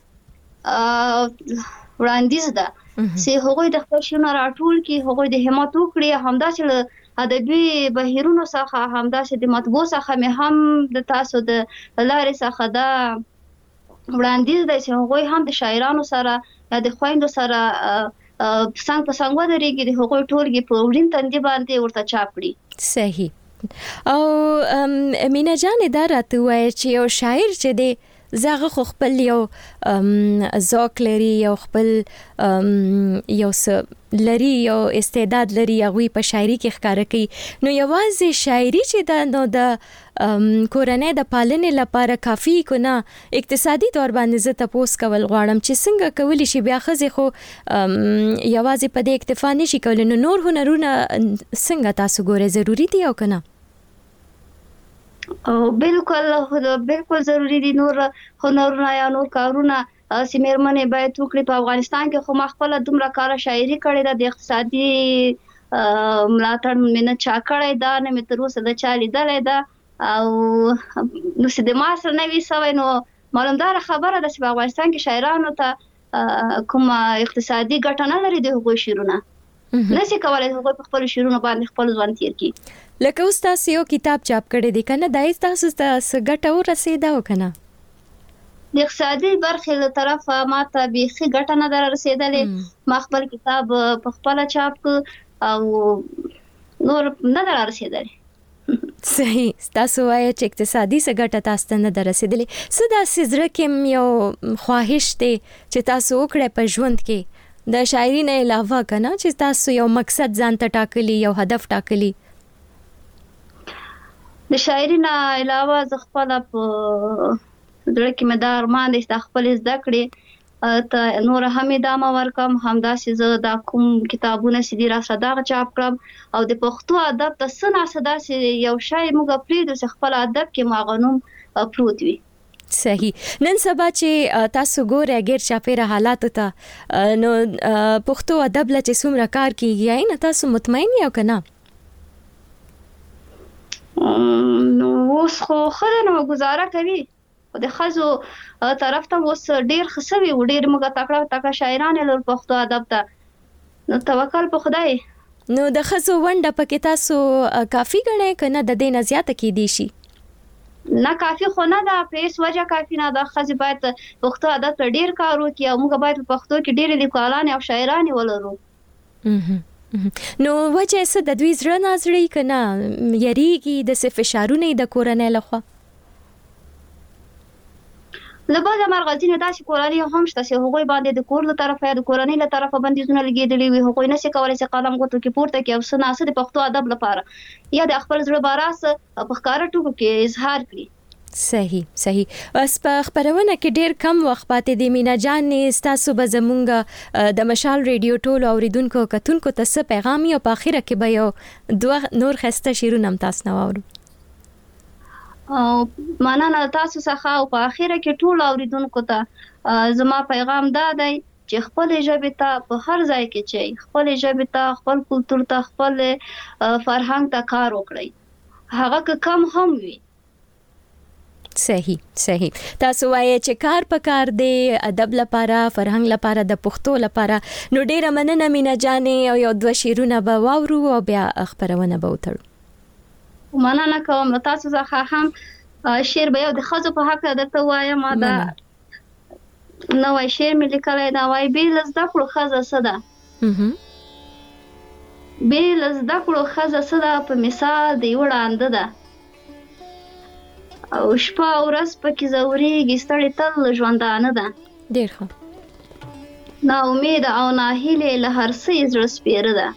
وړاندیز ده چې هغوی د خپل شعرونه راټول کړي هغوی د همت وکړي همداسې له ادبي بهیرونو څخه همداسې د مطبوع څخه مې هم د تاسو د لارې څخه دا وړاندیز دی چې هغوی هم د شاعرانو سره یا د خویندو سره څنګه په څنګه ودرېږي د هغوی ټولګې په وړین تندي باندې ورته چاپ کړي صحیح او مینا جانې دا راته وایي چې یو شاعر چې دی زغه خو خپل یو ذوق لري یو خپل یو څه لري یو استعداد لري هغه په شاعري کې ښکارا کوي نو یوازې شاعري چې د نو د کورنۍ د پالنې لپاره کافي کو نه اقتصادي تور باندې زه تاسو کول غواړم چې څنګه کولی شي بیا خزه خو یوازې په دې اکتفا نشي کولای نو نور هنرونه څنګه تاسو ګوره ضروری دي او کنه او بالکل بالکل ضروری دي نور هنرونه یا نور کارونه سیمرمنې باید وکړي په افغانستان کې خو مخبل دومره کار شاعري کړي د اقتصادي ملاتړ مینه چا کړي دا نه مې تر اوسه د چا لیدلې ده او نو سید ماسر نه وی سوي نو معلومدار خبره ده چې په افغانستان کې شاعرانو ته کوم اقتصادي ګټه نه لري د حقوق شیرونه نشي کولای هغه په خپل شیرونه باندې خپل ځوان تیر کی لکه اوس تاسو یو کتاب چاپ کړی دی کنه دای تاسو ته ګټه ورسېده او کنه د اقتصادي برخې له طرفه ماته بيخي ګټه نه در رسیدلې ما خپل کتاب په خپل چاپ او نور نه در رسیدلې صحیح تاسو وایي چې اقتصادي څه ګټه تاسو ته نه در رسیدلې سدا سزره کې یو خواهش دی چې تاسو وکړئ په ژوند کې د شاعري نه علاوه کنه چې تاسو یو مقصد ځان ته ټاکلی یو هدف ټاکلی د شاعري نه علاوه زه خپل په دغه کې مدار ارمان دي خپل زده کړې ته نور هم ادامه ورکم همداسې زه دا کوم کتابونه سدي را صداغه چاپ کړم او د پښتو ادب د سنا صدا سي یو شای موږ پریدو خپل ادب کې ماغنوم پروت وي صحیح نن سبا چې تاسو ګوره غیر چاپیره حالات ته نو پښتو ادب له چې څومره کار کیږي نه تاسو مطمئن یو کنه نو اوس خو خره نو گزاره کوي د خزو طرف ته اوس ډیر خسوي و ډیر موږ تکړه تکړه شاعران له پښتو ادب ته نو توکل په خدای نو د خزو ونده پکې تاسو کافي غنئ کنه د دې نه زیاته کې دي شي نه کافي خو نه دا پریس وجه کافي نه دا خزي باید پښتو ادب ته ډیر کار وکړي او موږ باید په پښتو کې ډیر لیکوالان او شاعران ولرو نو وجه څه د دوی زړه نازړي کنه یریږي د څه فشارونه د کورنۍ لخوا لبا مرغزینه داسې کورنۍ هم شته چې هغوی باندې د کور له طرفه یا د کورنۍ له طرفه بندیزونه لګیدلي وي هغوی نشي کولای چې قلم غوټو کې پورته کې او سناسه د پښتو ادب لپاره یا د خپل زړه باراس په ښکارا ټکو کې اظهار کړي صحیح صحیح بس په خبرونه کې ډیر کم وخت پاتې دی مینا جان نه تاسو به زمونږ د مشال ریډیو ټولو اوریدونکو کتونکو ته څه پیغام یو په اخره کې به یو دوه نور خسته شیرونه تاسو نه واورو او مننه تاسو څخه او په اخره کې ټول اوریدونکو ته زما پیغام دا دی چې خپل ژبه ته په هر ځای کې چې خپل ژبه ته خپل کلتور ته خپل فرهنګ ته کار وکړي هغه کم هم وي صحیح صحیح تاسو وایي چې کار په کار دی ادب لپاره فرهنګ لپاره د پښتو لپاره نو ډیره مننه مینا جانې او یو دوه شیرونه به واورو او بیا خبرونه به وتړو مننه کوم تاسو څخه هم شعر به یو د خزو په حق درته وایم دا نو وای شعر مې لیکلای دا وای بیل زده کړو خزه صدا بیل زده کړو خزه صدا په مثال دی وړاندې ده او شپه ورځ پکې زوريږي ستړي تل ژوندانه ده ډیر ښه نا امید او ناهیله له هر څه زړه سپیره ده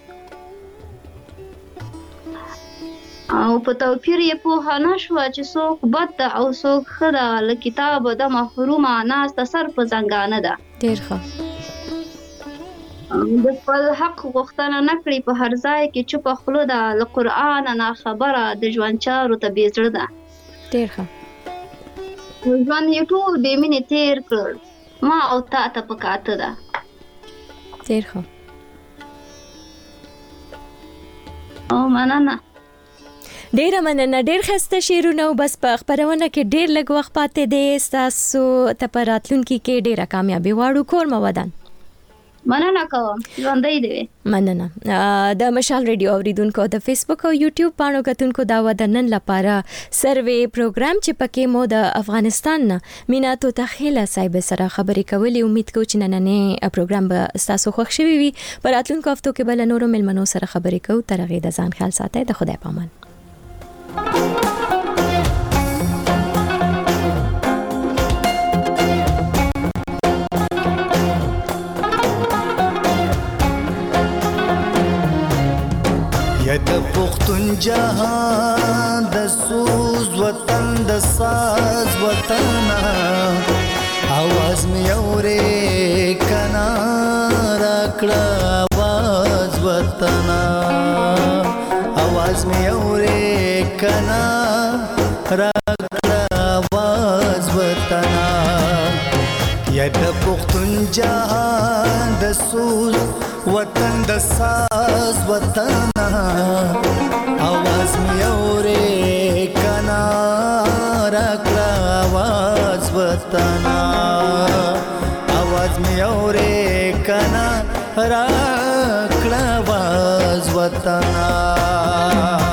او په توپیر یې په نه شو چې څوک بد ده او څوک ښه ده له کتاب د محرومه ناسته سر په زنګانه ده ډیر ښه د خپل حق غوښتنه نه کړي په هر ځای کې چوپه خوله ده له قرآن نه خبره د ژوند چارو ته بې زړه ده ډیر ښه ژوند یې ټول بې مینې تېر کړ ما او تا ته په کاته ده ډیر ښه او مننه ډیره مننه ډیر خسته شیرونه بس په خبرونه کې ډیر لږ وخت پاتې دی تاسو ته په راتلونکي کې ډیره کامیابی واړو کور مو ودان مننه کوم ژوندۍ دی مننه د مشال ریډیو اوریدونکو د فیسبوک او یوټیوب باندې کتونکو دا ودنن لپاره سروې پروګرام چې پکې مو د افغانستان مینا تو تخیله صاحب سره خبرې کولې امید کوم چې نننې پروګرام به تاسو خوښ شوي وي په راتلونکو هفتو کې بل نورو ملمنو سره خبرې کوو تر هغه د ځان خیال ساتئ د خدای پامان جهان د سوز وطن د ساز وطن आवाज में औरे कना राकड़ा आवाज वतना आवाज में औरे कना राकड़ा आवाज वतना या द पुख्तन जहान द सूज वतन द साज वतना आवाज में औरे कना राकड़ा आवाज वतना आवाज में औरे कना राकड़ा आवाज वतना